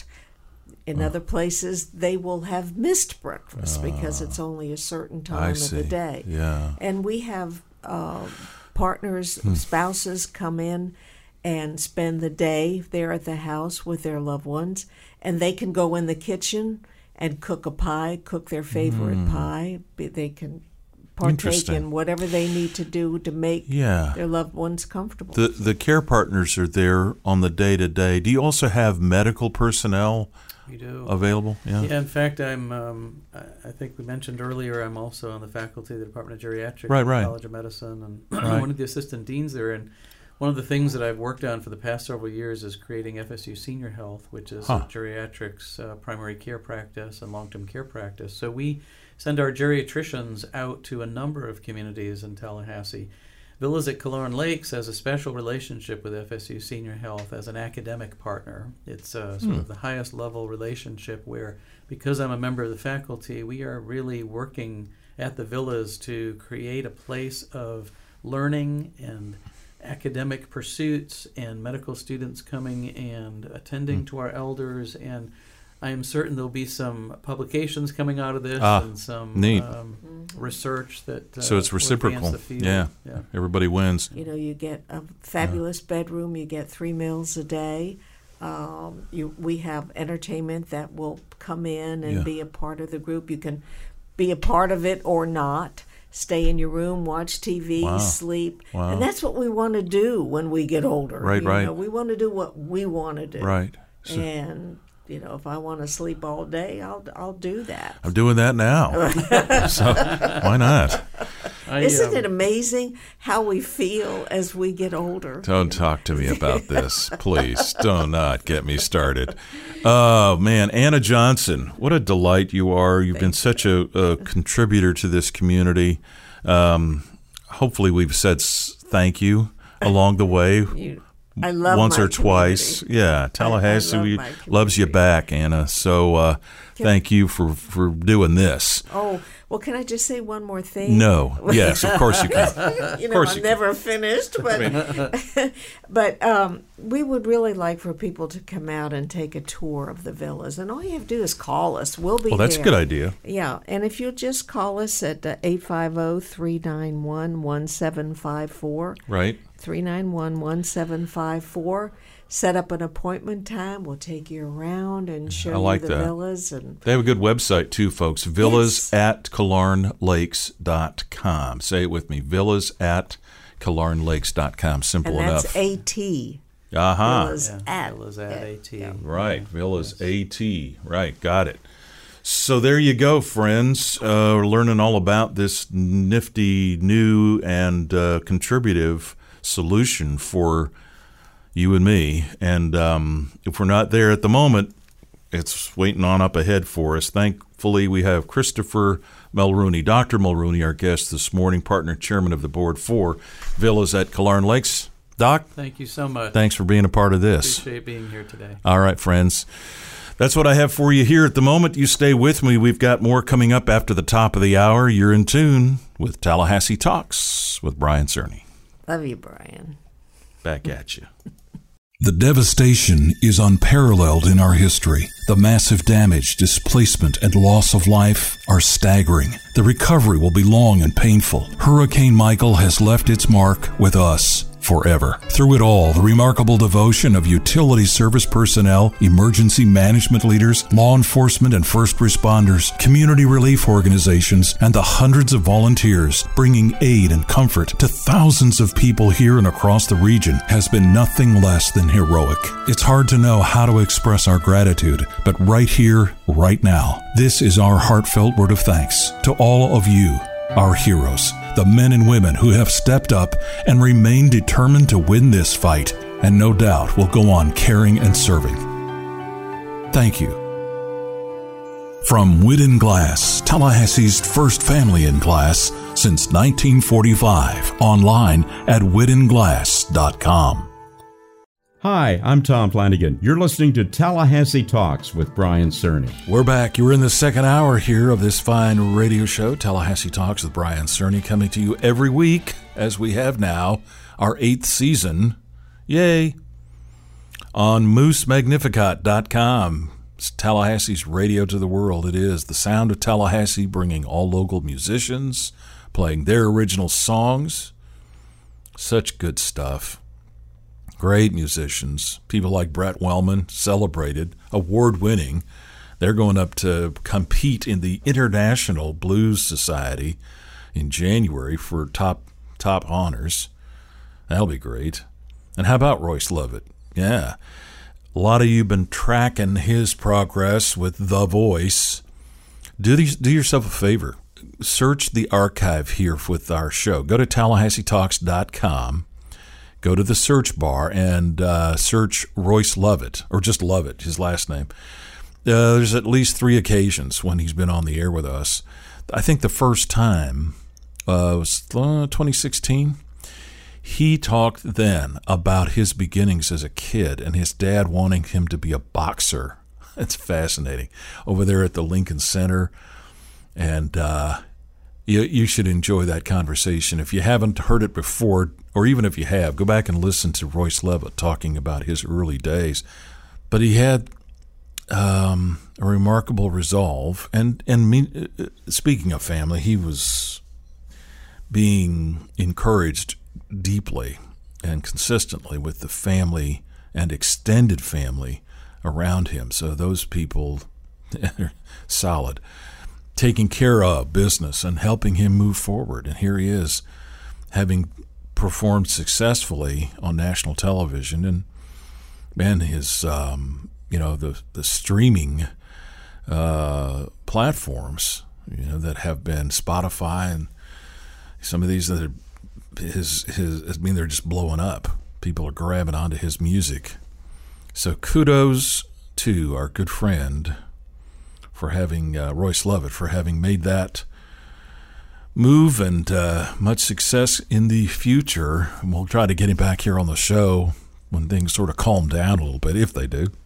In other places, they will have missed breakfast because it's only a certain I time of see. the day. Yeah. And we have uh, partners, spouses come in and spend the day there at the house with their loved ones, and they can go in the kitchen and cook a pie, cook their favorite pie. Be- They can partake Interesting. in whatever they need to do to make Yeah. their loved ones comfortable. The the care partners are there on the day to day. Do you also have medical personnel We do. available? Yeah. Yeah, in fact, I'm. Um, I, I think we mentioned earlier. I'm also on the faculty of the Department of Geriatrics Right, at the right. College of Medicine, and Right. one of the assistant deans there. And one of the things that I've worked on for the past several years is creating F S U Senior Health, which is Huh. a geriatrics uh, primary care practice and long-term care practice. So we send our geriatricians out to a number of communities in Tallahassee. Villas at Killearn Lakes has a special relationship with F S U Senior Health as an academic partner. It's uh, sort of the highest level relationship where, because I'm a member of the faculty, we are really working at the villas to create a place of learning and academic pursuits and medical students coming and attending to our elders. And I am certain there'll be some publications coming out of this Ah, and some neat. um, research that uh, So it's will advance reciprocal. the field. Yeah. yeah. Everybody wins. You know, you get a fabulous bedroom. You get three meals a day. Um, you, we have entertainment that will come in and Yeah. be a part of the group. You can be a part of it or not. Stay in your room, watch T V, Wow. sleep, Wow. and that's what we want to do when we get older. Right, you right. know, we want to do what we want to do. Right. So And you know, if I want to sleep all day, I'll I'll do that. I'm doing that now. So why not? I, Isn't um, it amazing how we feel as we get older? Don't talk to me about this, please. Do not get me started. Oh, man. Anna Johnson, what a delight you are. You've been such a, a contributor to this community. Um, hopefully we've said s- thank you along the way. You, I love once my or twice. community. Yeah, Tallahassee I love we, my loves you back, Anna. So uh, thank you for, for doing this. Oh, well, can I just say one more thing? No. Yes, of course you can. you know, course I'm you never finished, but but um, we would really like for people to come out and take a tour of the villas, and all you have to do is call us. We'll be Well, that's there. a good idea. Yeah, and if you'll just call us at uh, eight five zero, three nine one, one seven five four. Right. three nine one, one seven five four. Set up an appointment time. We'll take you around and show I like you the that. villas. And They have a good website, too, folks. Villas at Killarn Lakes dot com. Say it with me. Villas at Killarn Lakes dot com. Simple and that's enough. A T. Uh-huh. Villas Yeah, at. Villas at AT. Yeah. Right. Villas AT. Right. Got it. So there you go, friends. Uh, we're learning all about this nifty, new, and uh, contributive solution for you and me. And um, if we're not there at the moment, it's waiting on up ahead for us. Thankfully, we have Christopher Mulrooney, Doctor Mulrooney, our guest this morning, partner chairman of the board for Villas at Killarn Lakes. Doc, Thank you so much. thanks for being a part of this. Appreciate being here today. All right, friends. That's what I have for you here at the moment. You stay with me. We've got more coming up after the top of the hour. You're in tune with Tallahassee Talks with Brian Cerny. Love you, Brian. Back at you. The devastation is unparalleled in our history. The massive damage, displacement, and loss of life are staggering. The recovery will be long and painful. Hurricane Michael has left its mark with us forever. Through it all, the remarkable devotion of utility service personnel, emergency management leaders, law enforcement and first responders, community relief organizations, and the hundreds of volunteers bringing aid and comfort to thousands of people here and across the region has been nothing less than heroic. It's hard to know how to express our gratitude, but right here, right now, this is our heartfelt word of thanks to all of you, our heroes, the men and women who have stepped up and remain determined to win this fight, and no doubt will go on caring and serving. Thank you. From Whidden Glass, Tallahassee's first family in glass since nineteen forty-five, online at whidden glass dot com. Hi, I'm Tom Flanagan. You're listening to Tallahassee Talks with Brian Cerny. We're back. You're in the second hour here of this fine radio show, Tallahassee Talks with Brian Cerny, coming to you every week, as we have now, our eighth season. Yay! On moose magnificat dot com. It's Tallahassee's radio to the world. It is the sound of Tallahassee, bringing all local musicians, playing their original songs. Such good stuff. Great musicians. People like Brett Wellman, celebrated, award-winning. They're going up to compete in the International Blues Society in January for top top honors. That'll be great. And how about Royce Lovett? Yeah. A lot of you have been tracking his progress with The Voice. Do these, do yourself a favor. Search the archive here with our show. Go to Tallahassee Talks dot com. Go to the search bar and uh, search Royce Lovett, or just Lovett, his last name. Uh, there's at least three occasions when he's been on the air with us. I think the first time uh, was uh, twenty sixteen. He talked then about his beginnings as a kid and his dad wanting him to be a boxer. It's fascinating. Over there at the Lincoln Center. And uh, you, you should enjoy that conversation. If you haven't heard it before, or even if you have, go back and listen to Royce Lovett talking about his early days. But he had um, a remarkable resolve. And, and me, speaking of family, he was being encouraged deeply and consistently with the family and extended family around him. So those people are solid, taking care of business and helping him move forward. And here he is, having performed successfully on national television, and man, his um, you know the the streaming uh, platforms, you know, that have been Spotify and some of these that are his his I mean they're just blowing up. People are grabbing onto his music. So kudos to our good friend for having uh, Royce Lovett for having made that move, and uh, much success in the future. And we'll try to get him back here on the show when things sort of calm down a little bit, if they do.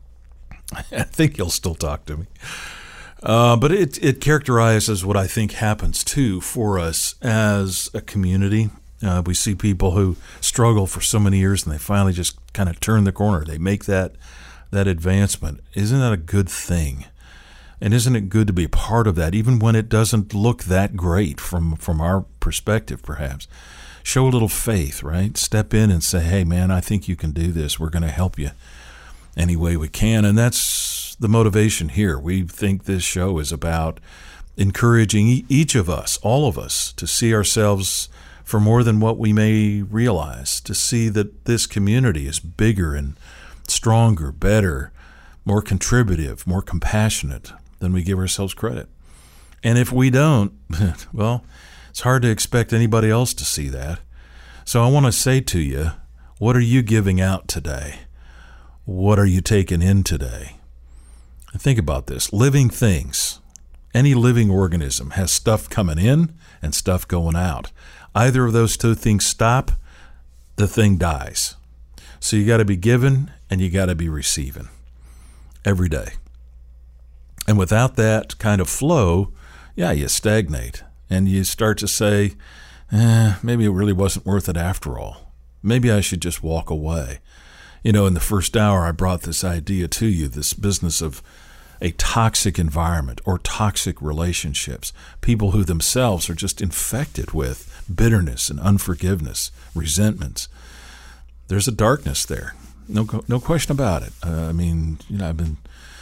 I think he'll still talk to me. Uh, but it, it characterizes what I think happens, too, for us as a community. Uh, we see people who struggle for so many years, and they finally just kind of turn the corner. They make that that advancement. Isn't that a good thing? And isn't it good to be a part of that, even when it doesn't look that great from, from our perspective, perhaps? Show a little faith, right? Step in and say, hey, man, I think you can do this. We're going to help you any way we can. And that's the motivation here. We think this show is about encouraging each of us, all of us, to see ourselves for more than what we may realize, to see that this community is bigger and stronger, better, more contributive, more compassionate than we give ourselves credit. And if we don't, well, it's hard to expect anybody else to see that. So I want to say to you, what are you giving out today? What are you taking in today? And think about this. Living things, any living organism has stuff coming in and stuff going out. Either of those two things stop, the thing dies. So you got to be giving and you got to be receiving every day. And without that kind of flow, yeah, you stagnate and you start to say, eh, maybe it really wasn't worth it after all. Maybe I should just walk away. You know, in the first hour, I brought this idea to you, this business of a toxic environment or toxic relationships, people who themselves are just infected with bitterness and unforgiveness, resentments. There's a darkness there. No, no question about it. Uh, I mean, you know, I've been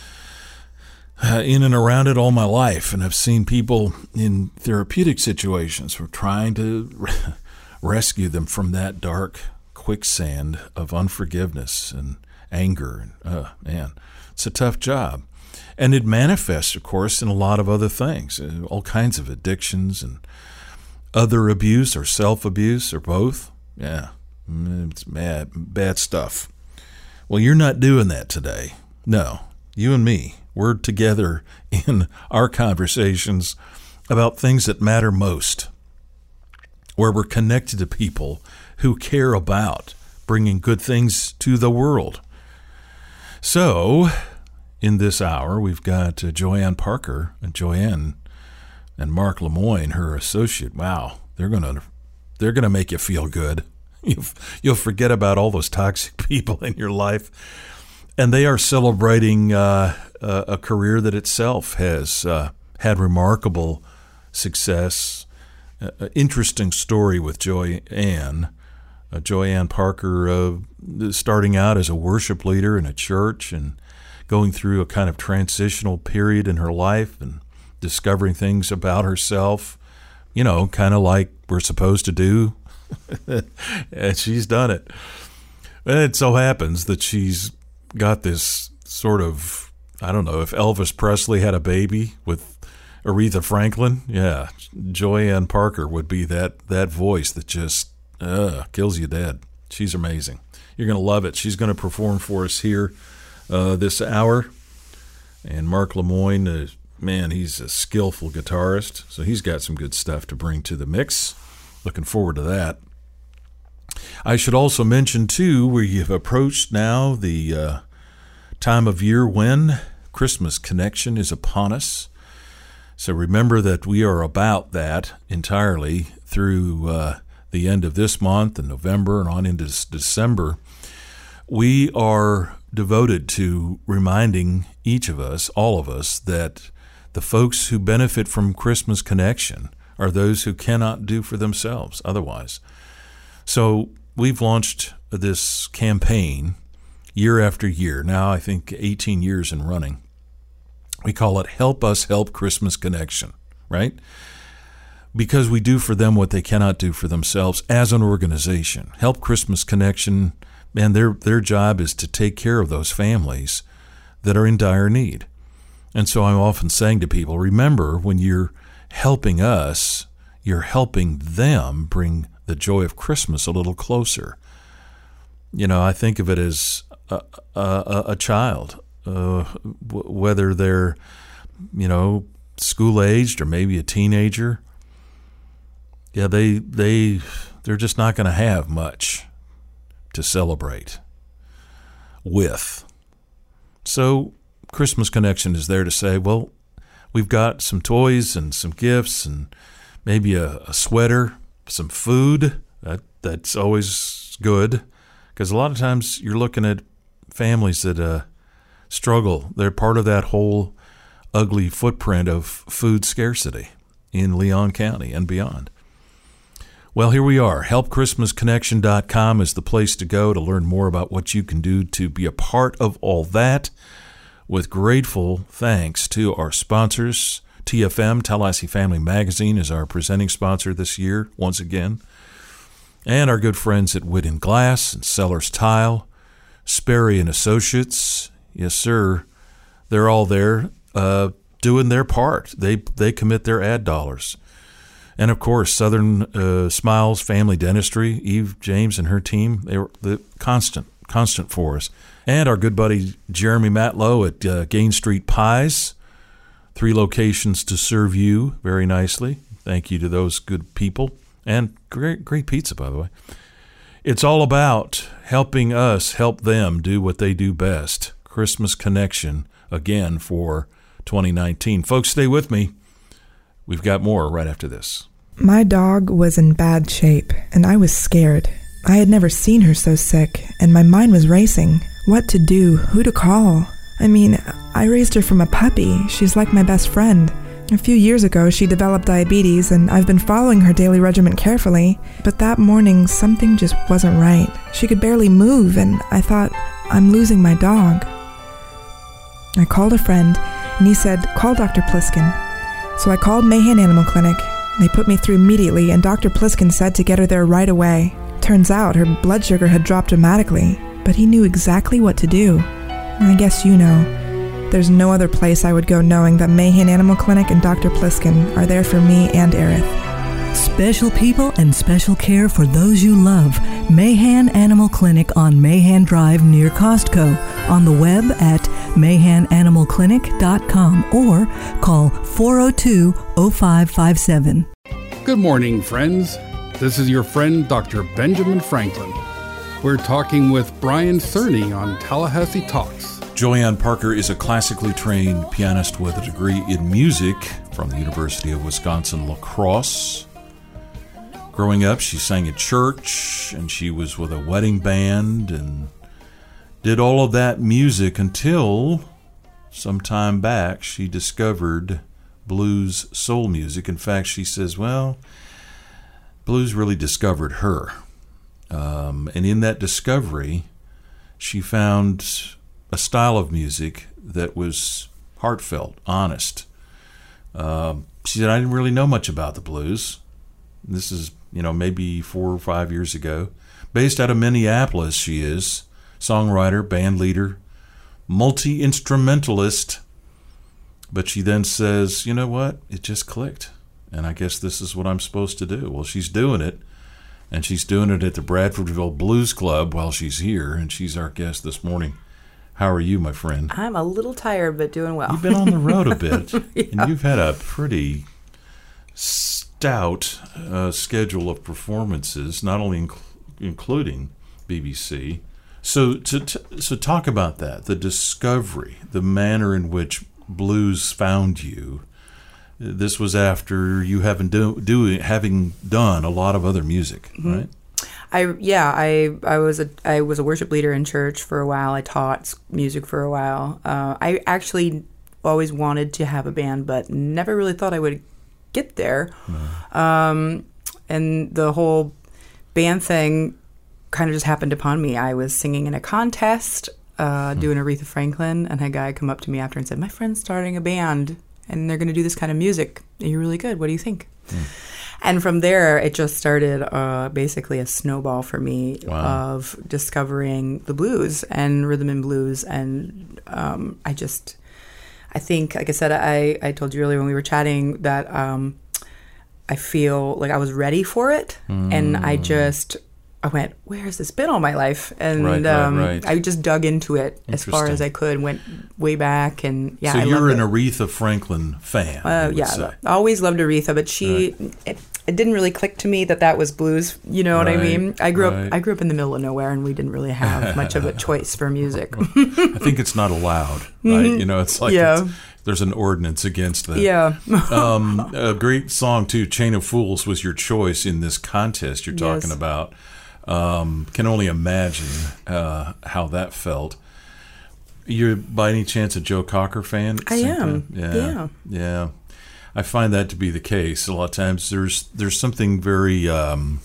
uh, in and around it all my life, and I've seen people in therapeutic situations who are trying to re- rescue them from that dark quicksand of unforgiveness and anger. And uh, man, it's a tough job. And it manifests, of course, in a lot of other things, all kinds of addictions and other abuse or self-abuse or both. Yeah, it's bad, bad stuff. Well, you're not doing that today. No, you and me, we're together in our conversations about things that matter most, where we're connected to people who care about bringing good things to the world. So, in this hour, we've got uh, Joanne Parker and Joanne and Mark Lemoyne, her associate. Wow, they're gonna they're gonna make you feel good. You'll, you'll forget about all those toxic people in your life, and they are celebrating uh, a, a career that itself has uh, had remarkable success. Uh, an interesting story with Joanne. Uh, Joanne Parker uh, starting out as a worship leader in a church and going through a kind of transitional period in her life and discovering things about herself, you know, kind of like we're supposed to do. And she's done it. And it so happens that she's got this sort of, I don't know, if Elvis Presley had a baby with Aretha Franklin, yeah, Joanne Parker would be that, that voice that just uh, kills you dead. She's amazing. You're going to love it. She's going to perform for us here Uh, this hour. And Mark Lemoyne, uh, man, he's a skillful guitarist, so he's got some good stuff to bring to the mix. Looking forward to that. I should also mention, too, we have approached now the uh, time of year when Christmas Connection is upon us. So remember that we are about that entirely through uh, the end of this month and November and on into December. We are devoted to reminding each of us, all of us, that the folks who benefit from Christmas Connection are those who cannot do for themselves otherwise. So we've launched this campaign year after year, now I think eighteen years in running. We call it Help Us Help Christmas Connection, right? Because we do for them what they cannot do for themselves as an organization. Help Christmas Connection, man, their their job is to take care of those families that are in dire need. And so I'm often saying to people, remember, when you're helping us, you're helping them bring the joy of Christmas a little closer. You know, I think of it as a, a, a child, uh, w- whether they're, you know, school-aged or maybe a teenager. Yeah, they, they, they're just not going to have much to celebrate. with. So Christmas Connection is there to say, well, we've got some toys and some gifts and maybe a, a sweater, some food. That that's always good, because a lot of times you're looking at families that uh, struggle. They're part of that whole ugly footprint of food scarcity in Leon County and beyond. Well, here we are. help christmas connection dot com is the place to go to learn more about what you can do to be a part of all that, with grateful thanks to our sponsors. T F M, Tallahassee Family Magazine, is our presenting sponsor this year, once again. And our good friends at Whitten Glass and Sellers Tile, Sperry and Associates. Yes, sir. They're all there uh, doing their part. They they commit their ad dollars. And, of course, Southern uh, Smiles Family Dentistry, Eve James and her team, they were the constant, constant for us. And our good buddy Jeremy Matlow at uh, Gain Street Pies, three locations to serve you very nicely. Thank you to those good people. And great, great pizza, by the way. It's all about helping us help them do what they do best. Christmas Connection, again, for twenty nineteen. Folks, stay with me. We've got more right after this. My dog was in bad shape, and I was scared. I had never seen her so sick, and my mind was racing. What to do? Who to call? I mean, I raised her from a puppy. She's like my best friend. A few years ago, she developed diabetes, and I've been following her daily regimen carefully. But that morning, something just wasn't right. She could barely move, and I thought, I'm losing my dog. I called a friend, and he said, call Doctor Pliskin. So I called Mahan Animal Clinic. They put me through immediately, and Doctor Pliskin said to get her there right away. Turns out her blood sugar had dropped dramatically, but he knew exactly what to do. I guess you know. There's no other place I would go knowing that Mahan Animal Clinic and Doctor Pliskin are there for me and Aerith. Special people and special care for those you love. Mahan Animal Clinic on Mahan Drive near Costco. On the web at mahan animal clinic dot com or call four oh two oh five five seven. Good morning, friends. This is your friend, Doctor Benjamin Franklin. We're talking with Brian Cerny on Tallahassee Talks. Joanne Parker is a classically trained pianist with a degree in music from the University of Wisconsin-La Crosse. Growing up, she sang at church, and she was with a wedding band, and did all of that music until some time back she discovered blues soul music. In fact, she says, well, blues really discovered her. Um, and in that discovery, she found a style of music that was heartfelt, honest. Um, she said, I didn't really know much about the blues. This is, you know, maybe four or five years ago. Based out of Minneapolis, she is. Songwriter, band leader, multi-instrumentalist. But she then says, you know what? It just clicked. And I guess this is what I'm supposed to do. Well, she's doing it. And she's doing it at the Bradfordville Blues Club while she's here. And she's our guest this morning. How are you, my friend? I'm a little tired, but doing well. You've been on the road a bit. Yeah. And you've had a pretty stout uh, schedule of performances, not only inc- including B B C. So, to, to, so talk about that, the discovery, the manner in which blues found you. This was after you having do, do having done a lot of other music, mm-hmm. right? I yeah, I I was a I was a worship leader in church for a while. I taught music for a while. Uh, I actually always wanted to have a band, but never really thought I would get there. No. Um, and the whole band thing kind of just happened upon me. I was singing in a contest, uh, hmm. doing Aretha Franklin, and a guy come up to me after and said, my friend's starting a band, and they're going to do this kind of music. You're really good. What do you think? Hmm. And from there, it just started uh, basically a snowball for me wow. of discovering the blues and rhythm and blues. And um, I just, I think, like I said, I, I told you earlier when we were chatting that um, I feel like I was ready for it. Mm. And I just... I went, where has this been all my life? And right, um, right, right. I just dug into it as far as I could, went way back. And yeah, so I you're an it. Aretha Franklin fan. Uh, yeah, say. I always loved Aretha, but she, right. it, it didn't really click to me that that was blues. You know what I Right, mean? I grew right. up. I grew up in the middle of nowhere, and we didn't really have much of a choice for music. I think it's not allowed, right? Mhm. You know, it's like Yeah. it's, there's an ordinance against that. Yeah. um, a great song too. "Chain of Fools" was your choice in this contest you're talking Yes. about. Um, can only imagine uh, how that felt. You're by any chance a Joe Cocker fan? at the I same am. time? Yeah. Yeah. Yeah. I find that to be the case. A lot of times there's there's something very um,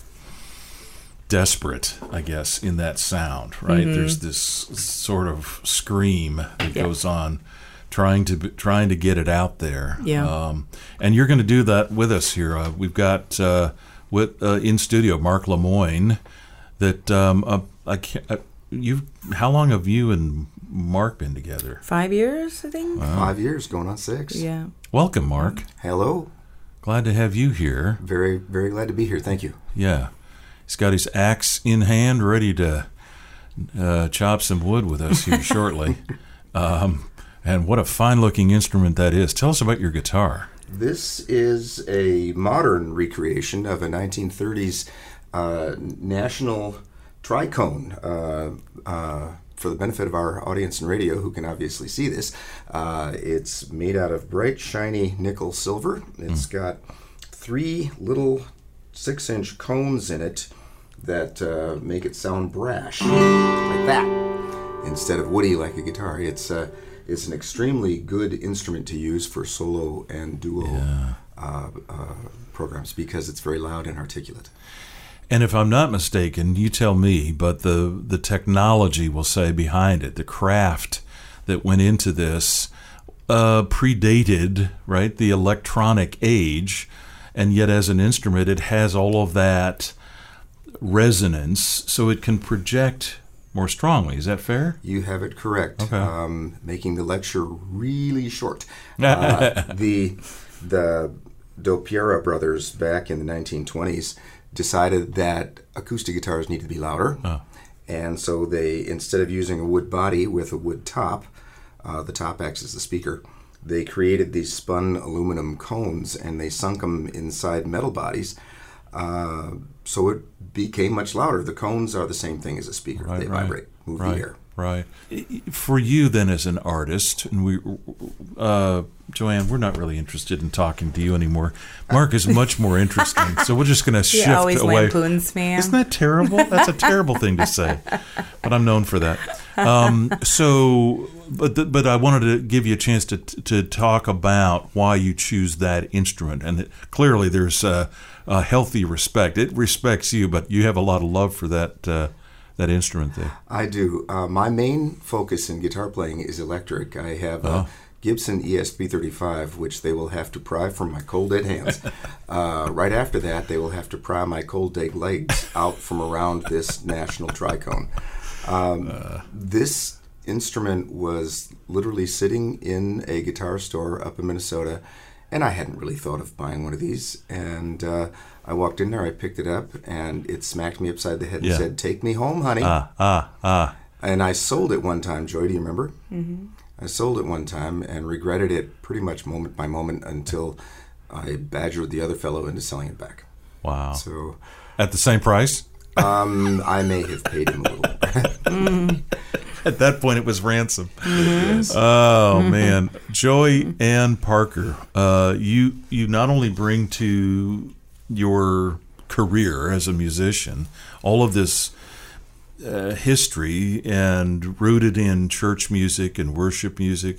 desperate, I guess, in that sound, right? Mhm. There's this sort of scream that Yeah. goes on, trying to be- trying to get it out there. Yeah. Um, and you're going to do that with us here. Uh, we've got uh, with uh, in studio Mark Lemoyne. That um, uh, I can't. Uh, you. How long have you and Mark been together? Five years, I think. Five years, going on six. Yeah. Welcome, Mark. Hello. Glad to have you here. Very, very glad to be here. Thank you. Yeah. He's got his axe in hand, ready to uh, chop some wood with us here shortly. Um, and what a fine-looking instrument that is. Tell us about your guitar. This is a modern recreation of a nineteen thirties uh, national tricone. Uh, uh, for the benefit of our audience in radio, who can obviously see this, uh, it's made out of bright, shiny nickel silver. It's mm. got three little six-inch cones in it that uh, make it sound brash, like that, instead of woody like a guitar. It's uh, it's an extremely good instrument to use for solo and duo yeah. uh, uh, programs because it's very loud and articulate. And if I'm not mistaken, you tell me, but the, the technology, we'll say, behind it, the craft that went into this uh, predated, right, the electronic age, and yet as an instrument it has all of that resonance, so it can project more strongly. Is that fair? You have it correct. Okay. Um, making the lecture really short. Uh, the the Dopiera brothers back in the nineteen twenties decided that acoustic guitars needed to be louder. Oh. And so they, instead of using a wood body with a wood top, uh, the top acts as the speaker, they created these spun aluminum cones and they sunk them inside metal bodies. Uh, so it became much louder. The cones are the same thing as a speaker. Right, they right, vibrate, move right, the air. Right. For you then as an artist, and we, uh, Joanne, we're not really interested in talking to you anymore. Mark is much more interesting, so we're just going to shift He always away. lampoons me. Isn't that terrible? That's a terrible thing to say, but I'm known for that. Um, so, but th- but I wanted to give you a chance to to talk about why you choose that instrument, and that clearly there's a, a healthy respect. It respects you, but you have a lot of love for that. Uh, that instrument there. I do. Uh, my main focus in guitar playing is electric. I have a Oh. Gibson E S three thirty-five, which they will have to pry from my cold dead hands. uh, right after that, they will have to pry my cold dead legs out from around this national tricone. Um, Uh. This instrument was literally sitting in a guitar store up in Minnesota, and I hadn't really thought of buying one of these. And uh, I walked in there, I picked it up, and it smacked me upside the head and Yeah. said, "Take me home, honey." Ah, ah, ah. And I sold it one time. Joy, do you remember? Mm-hmm. I sold it one time and regretted it pretty much moment by moment until I badgered the other fellow into selling it back. Wow. So, at the same price? Um, I may have paid him a little. mm. At that point, it was ransom. Mm-hmm. Yes. Oh Mm-hmm. man, Joy Ann Parker, uh, you you not only bring to your career as a musician all of this uh, history and rooted in church music and worship music.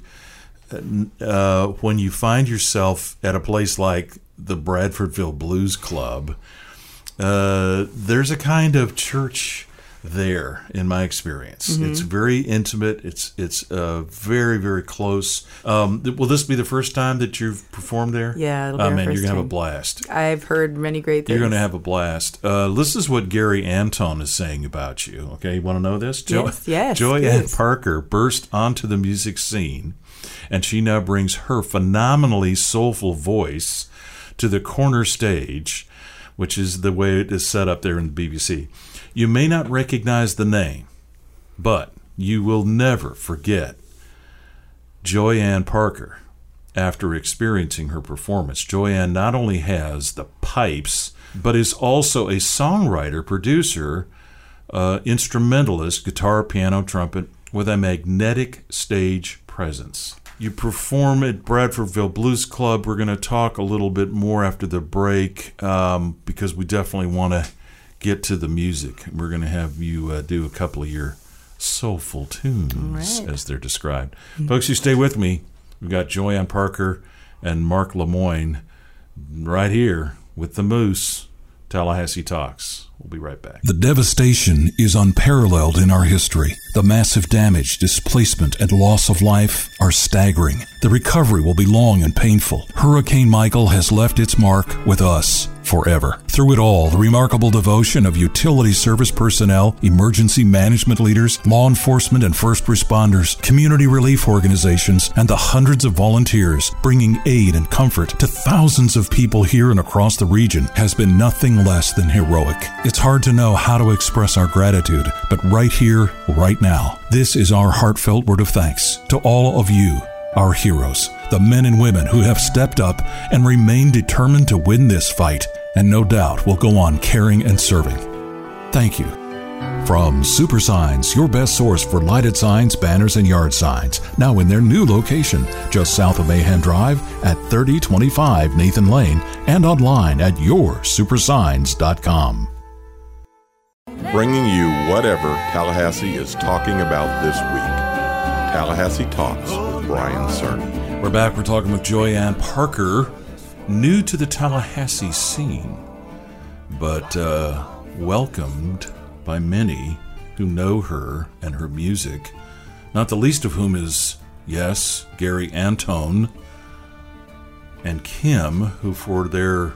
Uh, when you find yourself at a place like the Bradfordville Blues Club, uh, there's a kind of church there, in my experience. Mm-hmm. It's very intimate. It's it's uh, very, very close. Um, th- will this be the first time that you've performed there? Yeah, it'll be oh, our man, first you're going to have a time. blast. I've heard many great things. You're going to have a blast. Uh, this is what Gary Anton is saying about you. Okay, you want to know this? Jo- Yes, yes, Joy please. Ann Parker burst onto the music scene, and she now brings her phenomenally soulful voice to the corner stage, which is the way it is set up there in the B B C. You may not recognize the name, but you will never forget Joy Ann Parker after experiencing her performance. Joyanne not only has the pipes, but is also a songwriter, producer, uh, instrumentalist, guitar, piano, trumpet, with a magnetic stage presence. You perform at Bradfordville Blues Club. We're going to talk a little bit more after the break um, because we definitely want to get to the music. We're going to have you uh, do a couple of your soulful tunes, right, as they're described. Mm-hmm. Folks, you stay with me. We've got Joyanne Parker and Mark Lemoyne right here with the Moose, Tallahassee Talks. We'll be right back. The devastation is unparalleled in our history. The massive damage, displacement, and loss of life are staggering. The recovery will be long and painful. Hurricane Michael has left its mark with us forever. Through it all, the remarkable devotion of utility service personnel, emergency management leaders, law enforcement and first responders, community relief organizations, and the hundreds of volunteers bringing aid and comfort to thousands of people here and across the region has been nothing less than heroic. It's hard to know how to express our gratitude, but right here, right now, this is our heartfelt word of thanks to all of you, our heroes, the men and women who have stepped up and remain determined to win this fight, and no doubt will go on caring and serving. Thank you. From Super Signs, your best source for lighted signs, banners, and yard signs, now in their new location, just south of Mayhem Drive at thirty twenty-five Nathan Lane, and online at your super signs dot com. Bringing you whatever Tallahassee is talking about this week. Tallahassee Talks with Brian Cerny. We're back. We're talking with Joyanne Parker, new to the Tallahassee scene, but uh, welcomed by many who know her and her music, not the least of whom is, yes, Gary Antone and Kim, who for their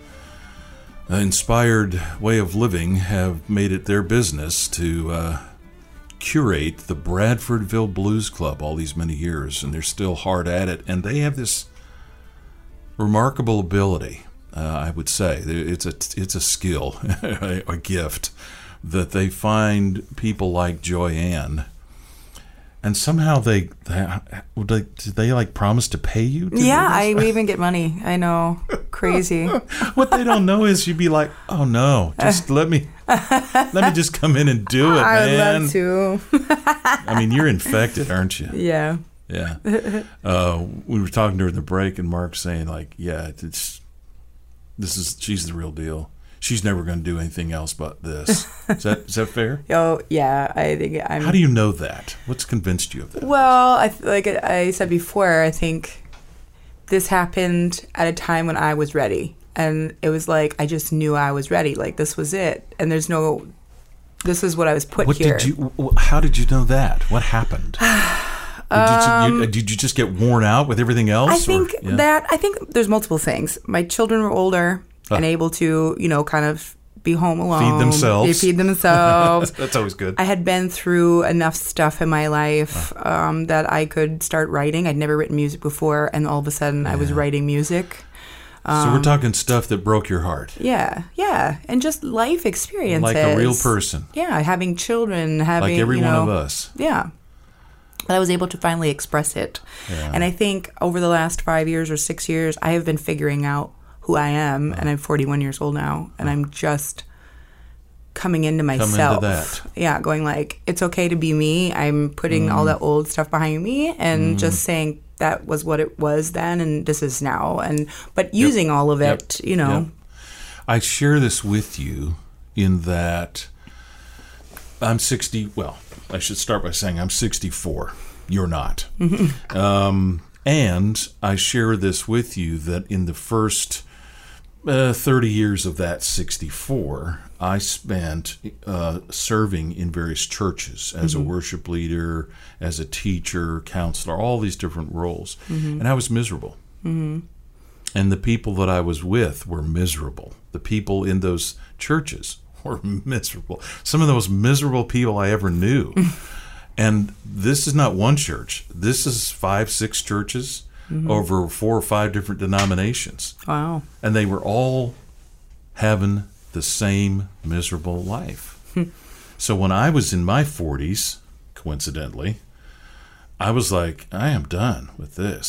inspired way of living have made it their business to uh, curate the Bradfordville Blues Club all these many years, and they're still hard at it, and they have this remarkable ability, uh, I would say. It's a, it's a skill, a gift, that they find people like Joyanne, and somehow they, they, they did they like promise to pay you? To yeah, I we even get money. I know, crazy. What they don't know is you'd be like, oh no, just let me, let me just come in and do it, I man. would love to. I mean, you're infected, aren't you? Yeah. Yeah. Uh, we were talking during the break, and Mark saying like, yeah, it's this is she's the real deal. She's never going to do anything else but this. Is that is that fair? Oh yeah, I think I'm. How do you know that? What's convinced you of that? Well, I like I said before, I think this happened at a time when I was ready, and it was like I just knew I was ready. Like this was it, and there's no. This is what I was put what here. Did you, how did you know that? What happened? Um, did, you, did you just get worn out with everything else? I think or, yeah? that I think there's multiple things. My children were older uh. and able to, you know, kind of be home alone. Feed themselves. They feed themselves. That's always good. I had been through enough stuff in my life uh. um, that I could start writing. I'd never written music before, and all of a sudden yeah. I was writing music. Um, so we're talking stuff that broke your heart. Yeah, yeah, and just life experiences. Like a real person. Yeah, having children, having like every you know, one of us. Yeah. But I was able to finally express it. Yeah. And I think over the last five years or six years, I have been figuring out who I am, uh, and I'm forty-one years old now, and I'm just coming into myself. Come into that. Yeah, going like, it's okay to be me. I'm putting mm. all that old stuff behind me and mm. just saying that was what it was then, and this is now. And but using yep. all of it, yep. you know. Yep. I share this with you in that I'm sixty, well, I should start by saying I'm sixty-four. You're not. Mm-hmm. Um, and I share this with you that in the first uh, thirty years of that sixty-four, I spent uh, serving in various churches as mm-hmm. a worship leader, as a teacher, counselor, all these different roles. Mm-hmm. And I was miserable. Mm-hmm. And the people that I was with were miserable. The people in those churches were miserable. Some of the most miserable people I ever knew. And this is not one church. This is five, six churches mm-hmm. over four or five different denominations. Wow. And they were all having the same miserable life. So when I was in my forties, coincidentally, I was like, I am done with this.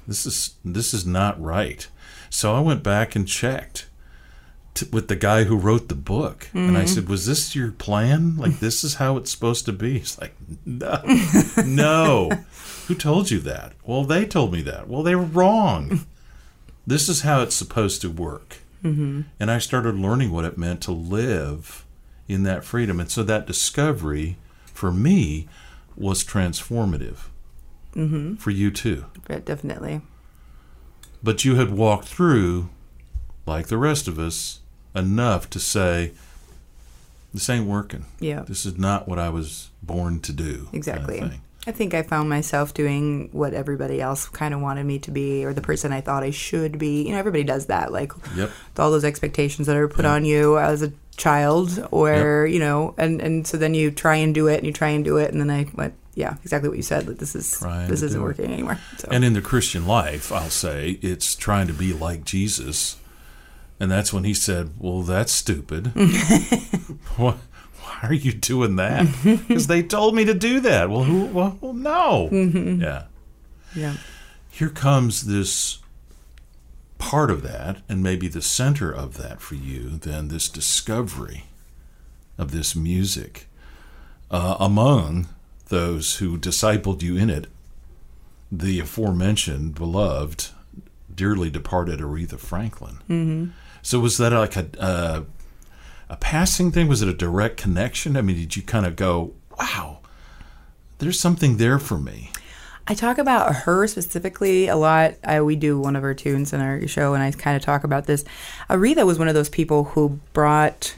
this is this is not right. So I went back and checked to, with the guy who wrote the book, mm-hmm. and I said, "Was this your plan? Like this is how it's supposed to be?" He's like, "No, no. Who told you that?" "Well, they told me that." "Well, they were wrong. This is how it's supposed to work." Mm-hmm. And I started learning what it meant to live in that freedom, and so that discovery for me was transformative. Mm-hmm. For you too. Yeah, definitely. But you had walked through, like the rest of us, enough to say, this ain't working. Yeah. This is not what I was born to do. Exactly. Kind of thing. I think I found myself doing what everybody else kind of wanted me to be, or the person I thought I should be. You know, everybody does that. Like, yep. all those expectations that are put yep. on you as a child, or, yep. you know, and, and so then you try and do it, and you try and do it, and then I went, yeah, exactly what you said. Like, this is trying this isn't it. working anymore. So. And in the Christian life, I'll say, it's trying to be like Jesus. And that's when he said, well, that's stupid. What? Why are you doing that? Because they told me to do that. Well, who? Well, well no. Mm-hmm. Yeah. Yeah. Here comes this part of that, and maybe the center of that for you, then this discovery of this music uh, among those who discipled you in it, the aforementioned, beloved, dearly departed Aretha Franklin. Mm-hmm. So was that like a... Uh, a passing thing? Was it a direct connection? I mean, did you kind of go, wow, there's something there for me? I talk about her specifically a lot. I, we do one of her tunes in our show, and I kind of talk about this. Aretha was one of those people who brought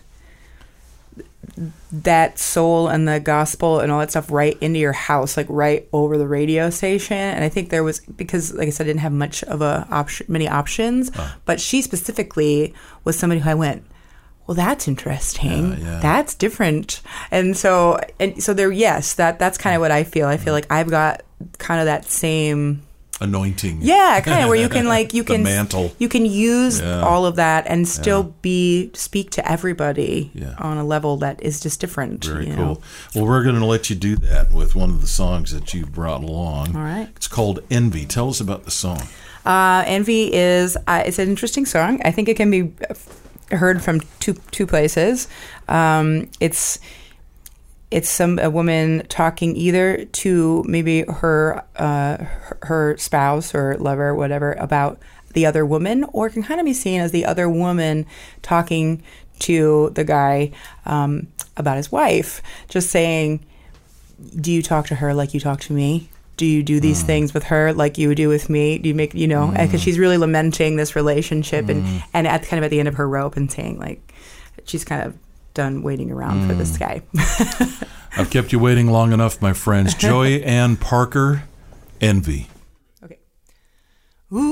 that soul and the gospel and all that stuff right into your house, like right over the radio station. And I think there was, because like I said, I didn't have much of a option, many options, oh. but she specifically was somebody who I went, well, that's interesting. Yeah, yeah. That's different. And so, and so there, yes, that that's kind of what I feel. I feel like I've got kind of that same anointing. Yeah, kind of where you can like you the can mantle. You can use yeah. all of that and still yeah. be speak to everybody yeah. on a level that is just different. Very you cool. know? Well, we're going to let you do that with one of the songs that you brought along. All right. It's called Envy. Tell us about the song. Uh, Envy is uh, it's an interesting song. I think it can be heard from two two places. Um, it's it's some a woman talking either to maybe her uh, her, her spouse or lover, whatever, about the other woman, or it can kind of be seen as the other woman talking to the guy um, about his wife, just saying, "Do you talk to her like you talk to me? Do you do these mm. things with her like you would do with me? Do you make, you know," because mm. she's really lamenting this relationship mm. and, and at kind of at the end of her rope and saying, like, she's kind of done waiting around mm. for this guy. I've kept you waiting long enough, my friends. Joy Ann Parker, Envy. Okay. Ooh.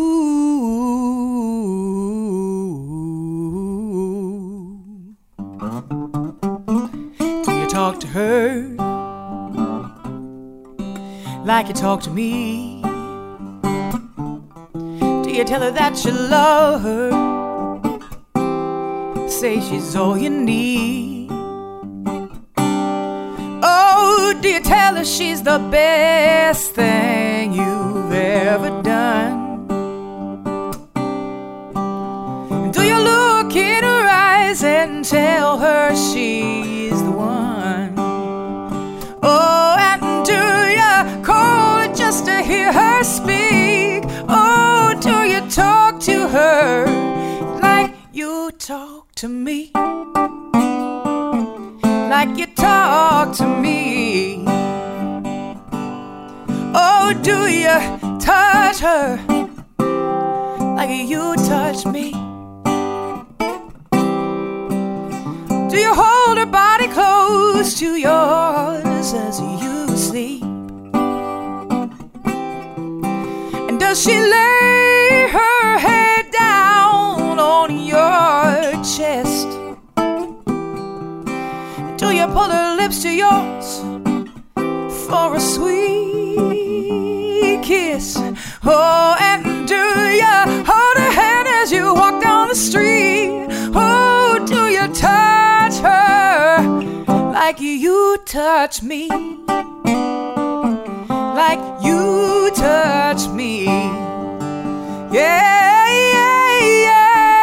Do you talk to her like you talk to me? Do you tell her that you love her? Say she's all you need. Oh, do you tell her she's the best thing you've ever done? Do you look in her eyes and tell her she's the one? Oh, and do you call her just to hear her speak? Oh, do you talk to her like you talk to me? Like you talk to me? Oh, do you touch her like you touch me? Do you hold her body close to yours as you sleep? And does she lay her head down on your chest? Do you pull her lips to yours for a sweet kiss? Oh, and do you hold her hand as you walk down the street? Oh, do you touch her like you touch me? Like you touch me? Yeah, yeah, yeah.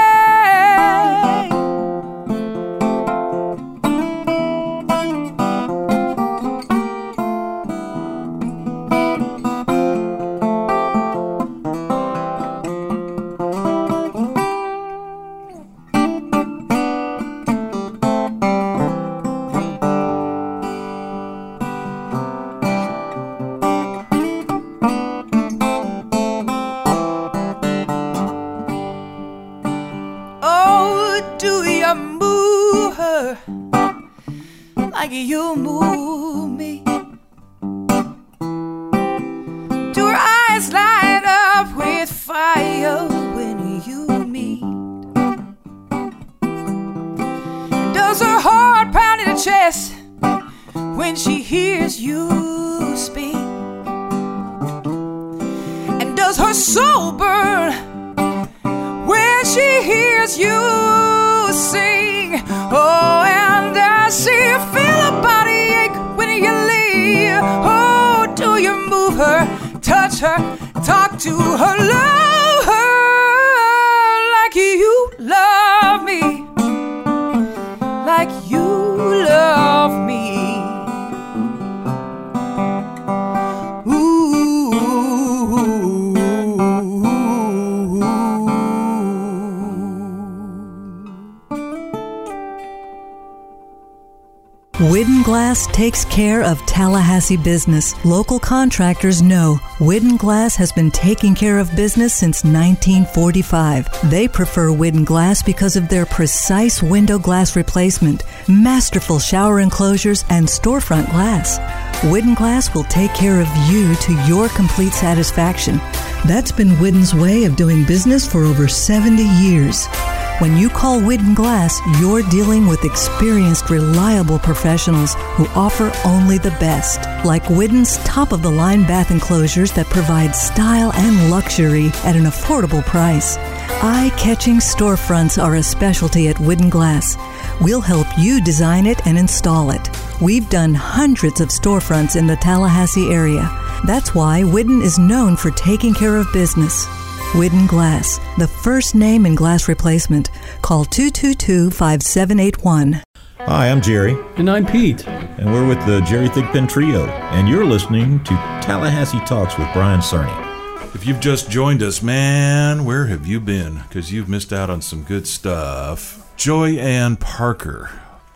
Like you move me. Do her eyes light up with fire when you meet? Does her heart pound in her chest when she hears you speak? And does her soul burn when she hears you sing? Oh, and does she feel a body ache when you leave? Oh, do you move her, touch her, talk to her, love her like you love me, like you love me? Widden Glass takes care of Tallahassee business. Local contractors know Widden Glass has been taking care of business since nineteen forty-five. They prefer Widden Glass because of their precise window glass replacement, masterful shower enclosures, and storefront glass. Widden Glass will take care of you to your complete satisfaction. That's been Widden's way of doing business for over seventy years. When you call Widden Glass, you're dealing with experienced, reliable professionals who offer only the best, like Widden's top-of-the-line bath enclosures that provide style and luxury at an affordable price. Eye-catching storefronts are a specialty at Widden Glass. We'll help you design it and install it. We've done hundreds of storefronts in the Tallahassee area. That's why Widden is known for taking care of business. Widden Glass, the first name in glass replacement. Call two two two, five seven eight one. Hi, I'm Jerry. And I'm Pete. And we're with the Jerry Thigpen Trio. And you're listening to Tallahassee Talks with Brian Cerny. If you've just joined us, man, where have you been? Because you've missed out on some good stuff. Joy Ann Parker,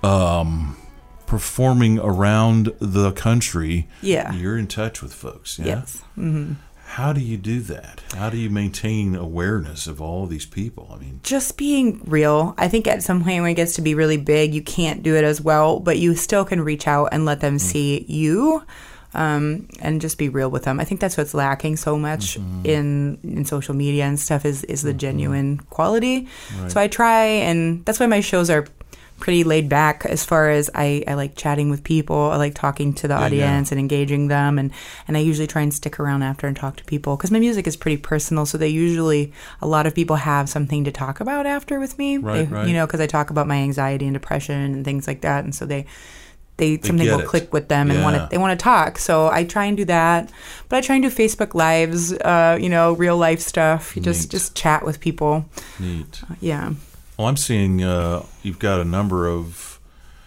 um, performing around the country. Yeah. You're in touch with folks, yeah? Yes. Mm-hmm. How do you do that? How do you maintain awareness of all of these people? I mean, just being real. I think at some point when it gets to be really big, you can't do it as well, but you still can reach out and let them mm. see you, um, and just be real with them. I think that's what's lacking so much mm-hmm. in in social media and stuff is is the mm-hmm. genuine quality. Right. So I try, and that's why my shows are pretty laid back as far as I, I like chatting with people. I like talking to the yeah, audience yeah. and engaging them. And, and I usually try and stick around after and talk to people because my music is pretty personal. So they usually, a lot of people have something to talk about after with me. Right, they, right. You know, because I talk about my anxiety and depression and things like that. And so they, they, they something will it. click with them yeah. and want to, they want to talk. So I try and do that. But I try and do Facebook Lives, uh, you know, real life stuff. You just, just chat with people. Neat. Uh, yeah. Well, I'm seeing uh, you've got a number of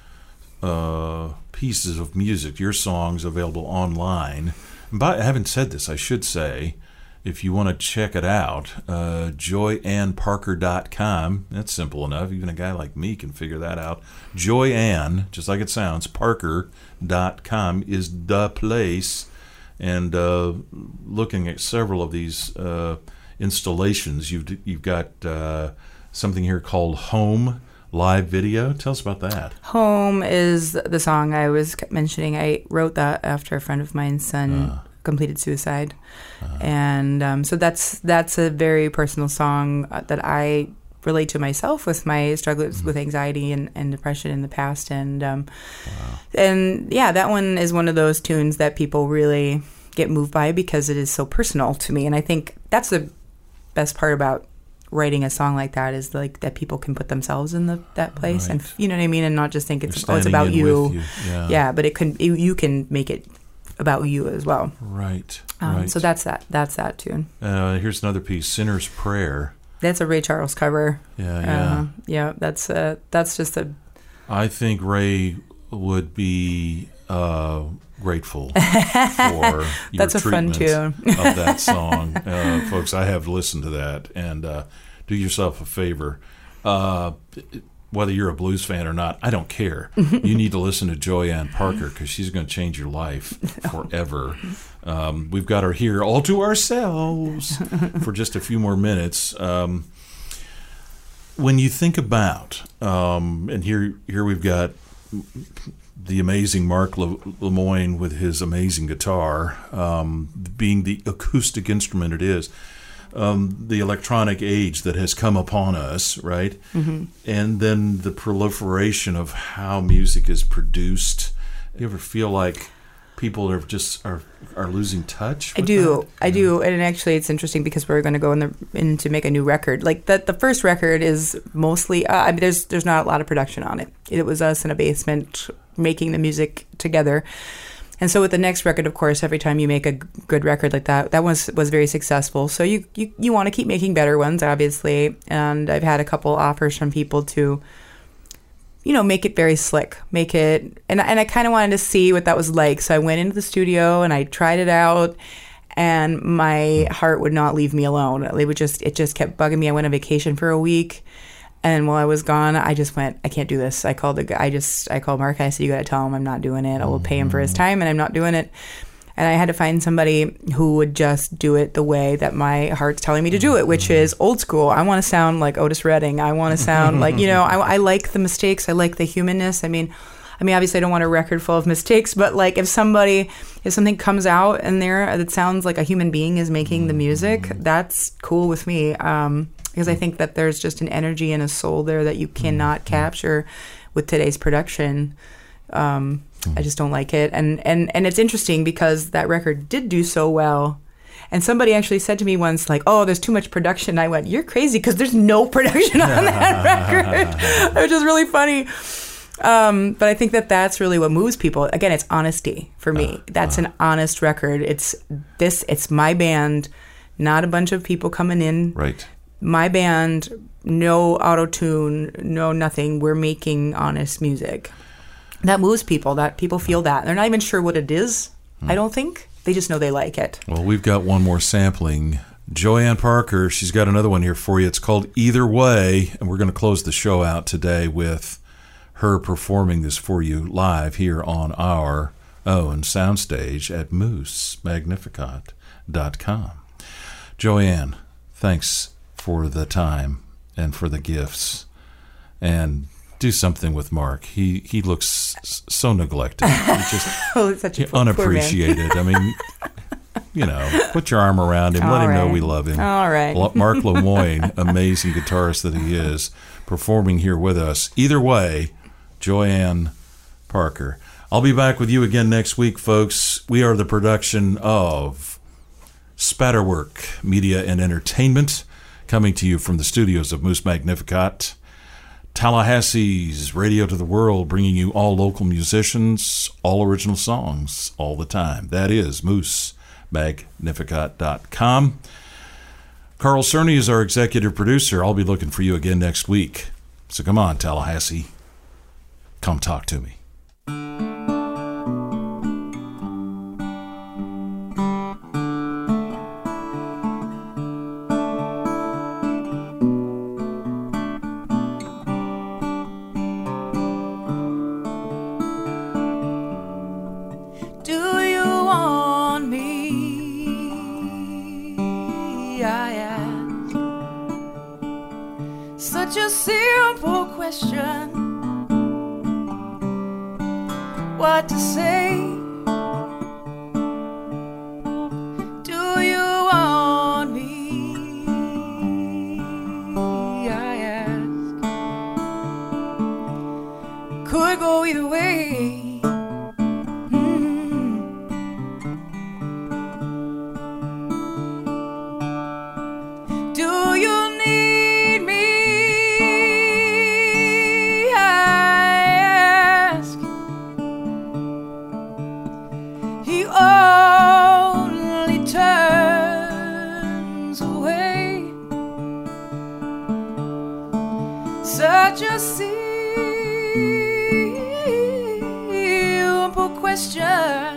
uh, pieces of music, your songs available online. And by, I haven't said this, I should say, if you want to check it out, uh, joy ann parker dot com. That's simple enough. Even a guy like me can figure that out. Joyann, just like it sounds, parker dot com is the place. And uh, looking at several of these uh, installations, you've, you've got... Uh, something here called Home live video. Tell us about that. Home is the song I was mentioning. I wrote that after a friend of mine's son uh, completed suicide. Uh, and um, so that's that's a very personal song that I relate to myself with my struggles mm-hmm. with anxiety and, and depression in the past. And, um, wow. and yeah, that one is one of those tunes that people really get moved by because it is so personal to me. And I think that's the best part about writing a song like that is like that people can put themselves in the that place right. and you know what I mean, and not just think it's oh it's about you, you. Yeah. yeah but it can it, you can make it about you as well. Right. Um, right. So that's that. That's that tune. Uh, here's another piece, Sinner's Prayer. That's a Ray Charles cover. Yeah, yeah. Uh, yeah, that's uh, that's just a... I think Ray would be uh, grateful for your that's a fun treatment tune. of that song. Uh, folks, I have listened to that, and uh, do yourself a favor. Uh, whether you're a blues fan or not, I don't care. You need to listen to Joyanne Parker because she's going to change your life forever. Um, we've got her here all to ourselves for just a few more minutes. Um, when you think about, um, and here here we've got the amazing Mark Le- Lemoyne with his amazing guitar, um, being the acoustic instrument it is. Um, the electronic age that has come upon us, right? Mm-hmm. And then the proliferation of how music is produced. You ever feel like people are just are are losing touch with I do. that? I do. And actually it's interesting because we're going to go in, the, in to make a new record. Like the, the first record is mostly, uh, I mean, there's there's not a lot of production on it. It was us in a basement making the music together. And so with the next record, of course, every time you make a good record like that, that was was very successful. So you, you, you want to keep making better ones, obviously. And I've had a couple offers from people to, you know, make it very slick, make it, and, and I kind of wanted to see what that was like. So I went into the studio and I tried it out, and my heart would not leave me alone. It would just, it just kept bugging me. I went on vacation for a week. And while I was gone, I just went, I can't do this. I called the guy, I just, I called Mark. I said, you got to tell him I'm not doing it. I will pay him for his time, and I'm not doing it. And I had to find somebody who would just do it the way that my heart's telling me to do it, which is old school. I want to sound like Otis Redding. I want to sound like, you know, I, I like the mistakes. I like the humanness. I mean, I mean, obviously I don't want a record full of mistakes, but like if somebody, if something comes out in there that sounds like a human being is making the music, that's cool with me. Um, because I think that there's just an energy and a soul there that you cannot capture with today's production. Um, I just don't like it. And, and, and it's interesting because that record did do so well. And somebody actually said to me once, like, oh, there's too much production. I went, you're crazy because there's no production on that record, which is really funny. Um, but I think that that's really what moves people. Again, it's honesty for me. Uh, that's uh, an honest record. It's this, it's my band, not a bunch of people coming in. Right. My band, no auto-tune, no nothing. We're making honest music. That moves people. That people feel that. They're not even sure what it is, hmm. I don't think. They just know they like it. Well, we've got one more sampling. Joyanne Parker, she's got another one here for you. It's called Either Way, and we're going to close the show out today with her performing this for you live here on our own soundstage at moose magnificat dot com. Joyanne, thanks for the time and for the gifts, and do something with Mark. He he looks so neglected. He just oh, such a unappreciated. I mean, you know, put your arm around him. All let him right. know we love him. All right. Mark Lemoyne, amazing guitarist that he is, performing here with us. Either way, Joyanne Parker. I'll be back with you again next week, folks. We are the production of Spatterwork Media and Entertainment, coming to you from the studios of Moose Magnificat, Tallahassee's Radio to the World, bringing you all local musicians, all original songs, all the time. That is moose magnificat dot com. Carl Cerny is our executive producer. I'll be looking for you again next week. So come on, Tallahassee. Come talk to me. Such a simple question. What to say? Do you want me? I ask. Could go either way. he only turns away. Such a simple question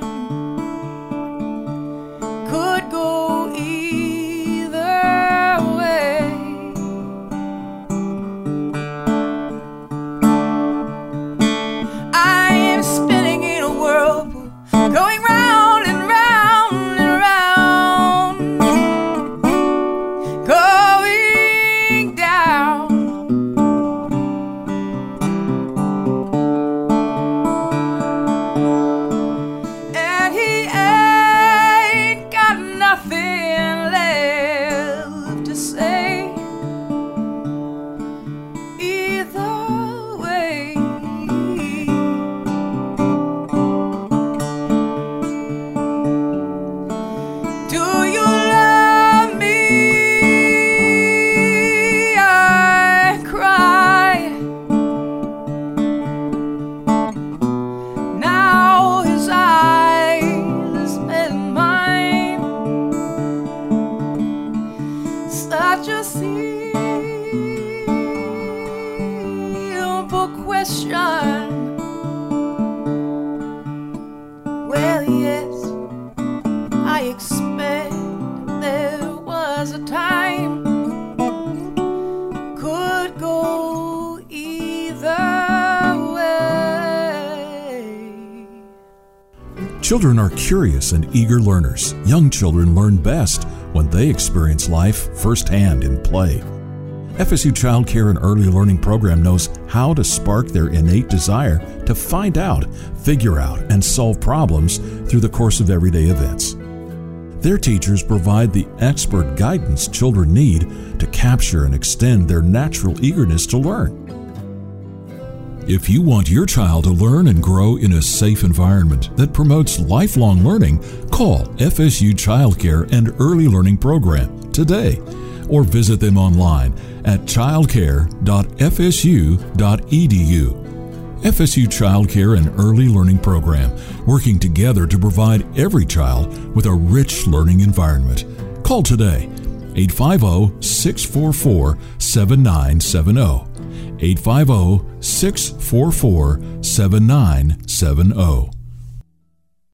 could go either way. I am spinning in a whirlpool, going round and round and round, going down. And he ain't got nothing left to say either way. Do you love me? I cry. Now his eyes met mine. Such a simple question. Well, yes, I expect there was a time could go either way. Children are curious and eager learners. Young children learn best when they experience life firsthand in play. F S U Child Care and Early Learning Program knows how to spark their innate desire to find out, figure out, and solve problems through the course of everyday events. Their teachers provide the expert guidance children need to capture and extend their natural eagerness to learn. If you want your child to learn and grow in a safe environment that promotes lifelong learning, call F S U Child Care and Early Learning Program today, or visit them online at childcare dot f s u dot e d u. F S U Child Care and Early Learning Program, working together to provide every child with a rich learning environment. Call today, eight five zero, six four four, seven nine seven zero, eight five zero, six four four, seven nine seven zero.